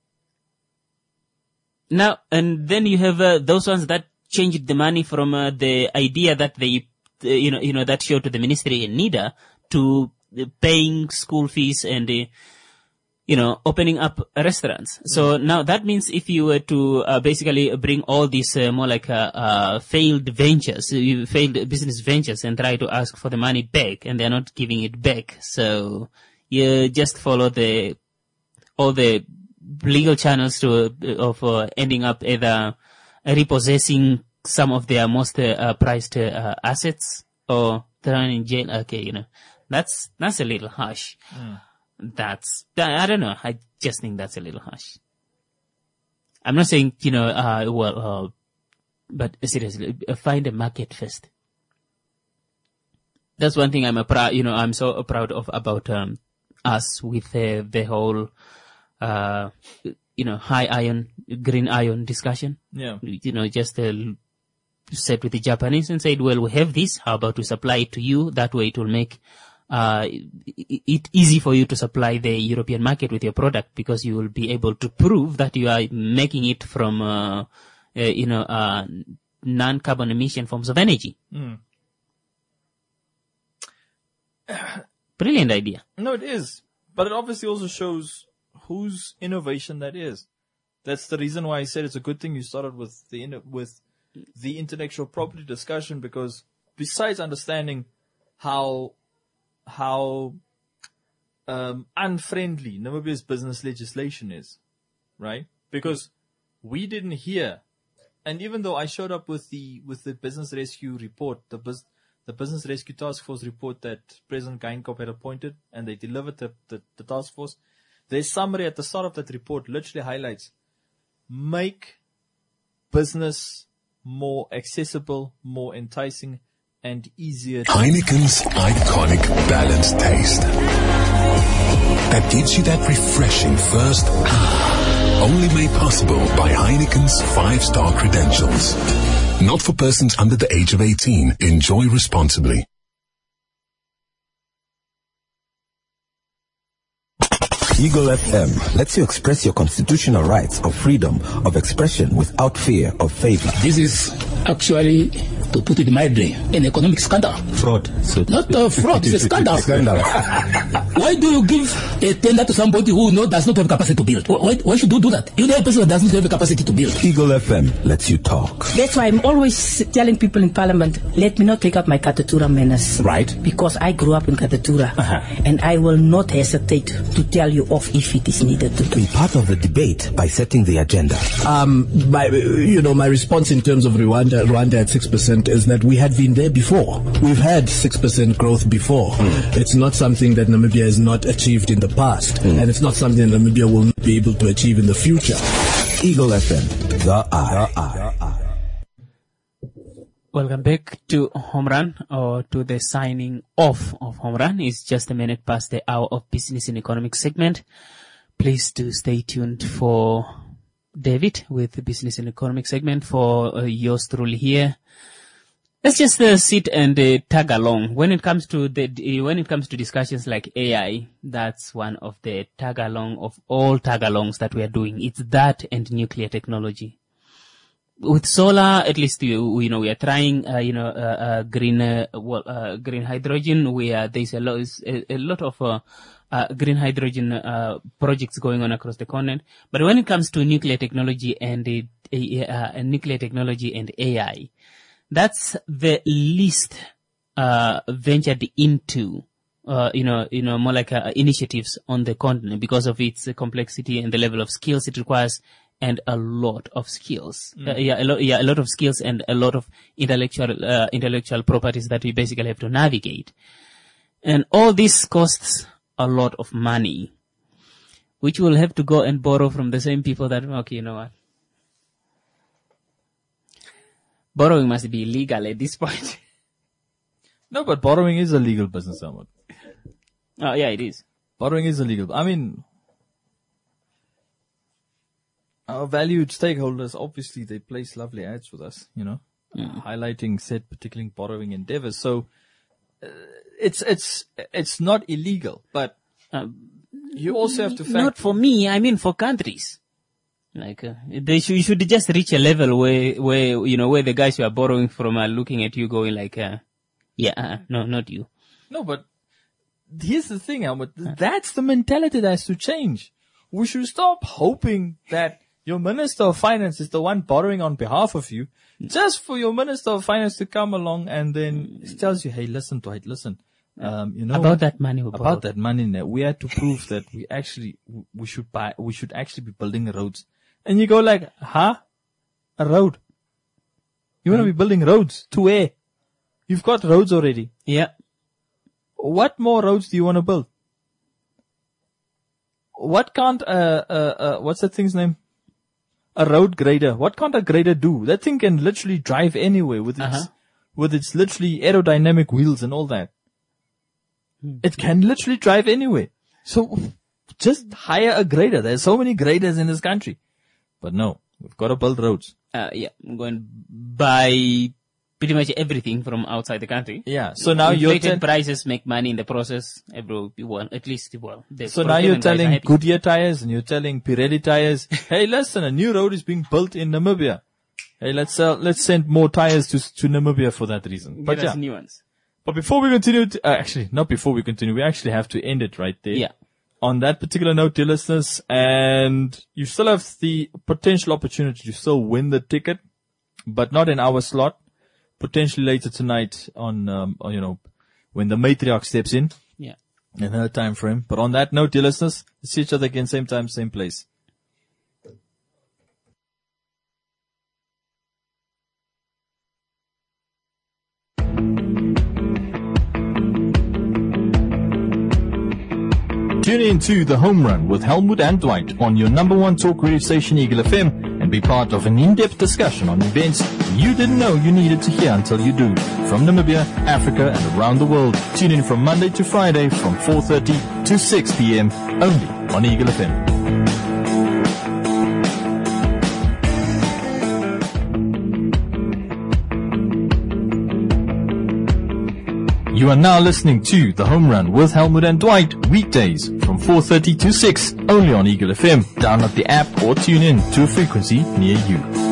Now, and then you have uh, those ones that changed the money from uh, the idea that they, uh, you know, you know, that showed to the ministry in NIDA to uh, paying school fees and, uh, you know, opening up restaurants. So now that means if you were to uh, basically bring all these uh, more like uh, uh, failed ventures, you failed business ventures and try to ask for the money back and they're not giving it back. So you just follow the, all the legal channels to, uh, of uh, ending up either repossessing some of their most uh, prized uh, assets or thrown in jail. Okay, you know, that's, that's a little harsh. Mm. That's, I don't know. I just think that's a little harsh. I'm not saying, you know, uh, well, uh, but seriously, uh, find a market first. That's one thing I'm a proud, you know, I'm so proud of about, um, us with uh, the whole, uh, you know, high iron, green iron discussion. Yeah. You know, just uh, said with the Japanese and said, well, we have this. How about we supply it to you? That way it will make uh it easy for you to supply the European market with your product because you will be able to prove that you are making it from, uh, uh you know, uh non-carbon emission forms of energy. Mm. Brilliant idea. No, it is. But it obviously also shows whose innovation that is. That's the reason why I said it's a good thing you started with the inno- with the intellectual property discussion, because besides understanding how how um, unfriendly Namibia's business legislation is, right? Because we didn't hear, and even though I showed up with the with the business rescue report, the bus, the business rescue task force report that President Geinkop had appointed, and they delivered the, the, the task force, their summary at the start of that report literally highlights: make business more accessible, more enticing, and easier to Heineken's iconic balanced taste. That gives you that refreshing first ah, only made possible by Heineken's five-star credentials. Not for persons under the age of eighteen. Enjoy responsibly. Eagle F M lets you express your constitutional rights of freedom of expression without fear of favor. This is actually, to put it mildly, an economic scandal. fraud. So Not a fraud, it's a scandal. Scandal. Why do you give a tender to somebody who no, does not have capacity to build? Why, why should you do that? You know a person that does not have the capacity to build. Eagle F M lets you talk. That's why I'm always telling people in Parliament, let me not take up my Katatura manners. Right. Because I grew up in Katatura. Uh-huh. And I will not hesitate to tell you off if it is needed to do. Be part of the debate by setting the agenda. Um, my, you know, my response in terms of Rwanda, Rwanda at six percent is that we had been there before. We've had six percent growth before. Mm. It's not something that Namibia has not achieved in the past. Mm. And it's not something that Namibia will not be able to achieve in the future. Eagle F M, the eye. The eye. Welcome back to Home Run, or to the signing off of Home Run. It's just a minute past the hour of business and economic segment. Please do stay tuned for David with the business and economic segment, for uh, yours truly here. Let's just uh, sit and uh, tag along. When it comes to the uh, when it comes to discussions like A I, that's one of the tag along of all tag alongs that we are doing. It's that and nuclear technology. With solar, at least you, you know, we are trying, uh, you know, uh, uh, green, uh, well, uh, green hydrogen. We are, there's a lot, a, a lot of, uh, uh, green hydrogen, uh, projects going on across the continent. But when it comes to nuclear technology and, uh, uh, nuclear technology and A I, that's the least, uh, ventured into, uh, you know, you know, more like, uh, initiatives on the continent because of its uh, complexity and the level of skills it requires. And a lot of skills, mm. uh, yeah, a lot, yeah, a lot of skills and a lot of intellectual, uh, intellectual properties that we basically have to navigate. And all this costs a lot of money, which we'll have to go and borrow from the same people that, okay, you know what? Borrowing must be illegal at this point. No, but borrowing is a legal business, Ahmed. Oh, yeah, it is. Borrowing is illegal. I mean, our valued stakeholders, obviously, they place lovely ads with us, you know, mm. highlighting said particular borrowing endeavors. So uh, it's it's it's not illegal, but um, you also have to fact. Not for me. I mean, for countries. Like uh, they should, you should just reach a level where where you know where the guys you are borrowing from are looking at you, going like, uh, yeah, uh, no, not you. No, but here's the thing, Ahmed. That's the mentality that has to change. We should stop hoping that your Minister of Finance is the one borrowing on behalf of you, just for your Minister of Finance to come along and then tells you, hey, listen, Dwight, listen. Um, you know, about that money, we about borrowed. that money, we had to prove that we actually, we should buy, we should actually be building roads. And you go like, huh? A road? You want to be building roads? To where? You've got roads already. Yeah. What more roads do you want to build? What can't, uh, uh, uh, what's that thing's name? A road grader. What can't a grader do? That thing can literally drive anywhere with its, uh-huh. with its literally aerodynamic wheels and all that. Hmm. It can literally drive anywhere. So just hire a grader. There's so many graders in this country. But no, we've got to build roads. Uh, yeah, I'm going to buy pretty much everything from outside the country. Yeah. So now Inflated you're telling prices make money in the process. Every well, at least well. So now you're telling Goodyear tires and you're telling Pirelli tires, hey, listen, a new road is being built in Namibia. Hey, let's uh, let's send more tires to to Namibia for that reason. But Get us yeah. new ones. But before we continue, to, uh, actually, not before we continue, we actually have to end it right there. Yeah. On that particular note, dear listeners, and you still have the potential opportunity to still win the ticket, but not in our slot. Potentially later tonight on, um, on, you know, when the matriarch steps in. Yeah. In her time frame. But on that note, dear listeners, see each other again, same time, same place. Tune in to The Home Run with Helmut and Dwight on your number one talk radio station, Eagle F M, and and be part of an in-depth discussion on events you didn't know you needed to hear until you do. From Namibia, Africa, and around the world, tune in from Monday to Friday from four thirty to six p.m. only on Eagle F M. You are now listening to The Home Run with Helmut and Dwight, weekdays from four thirty to six, only on Eagle F M. Download the app or tune in to a frequency near you.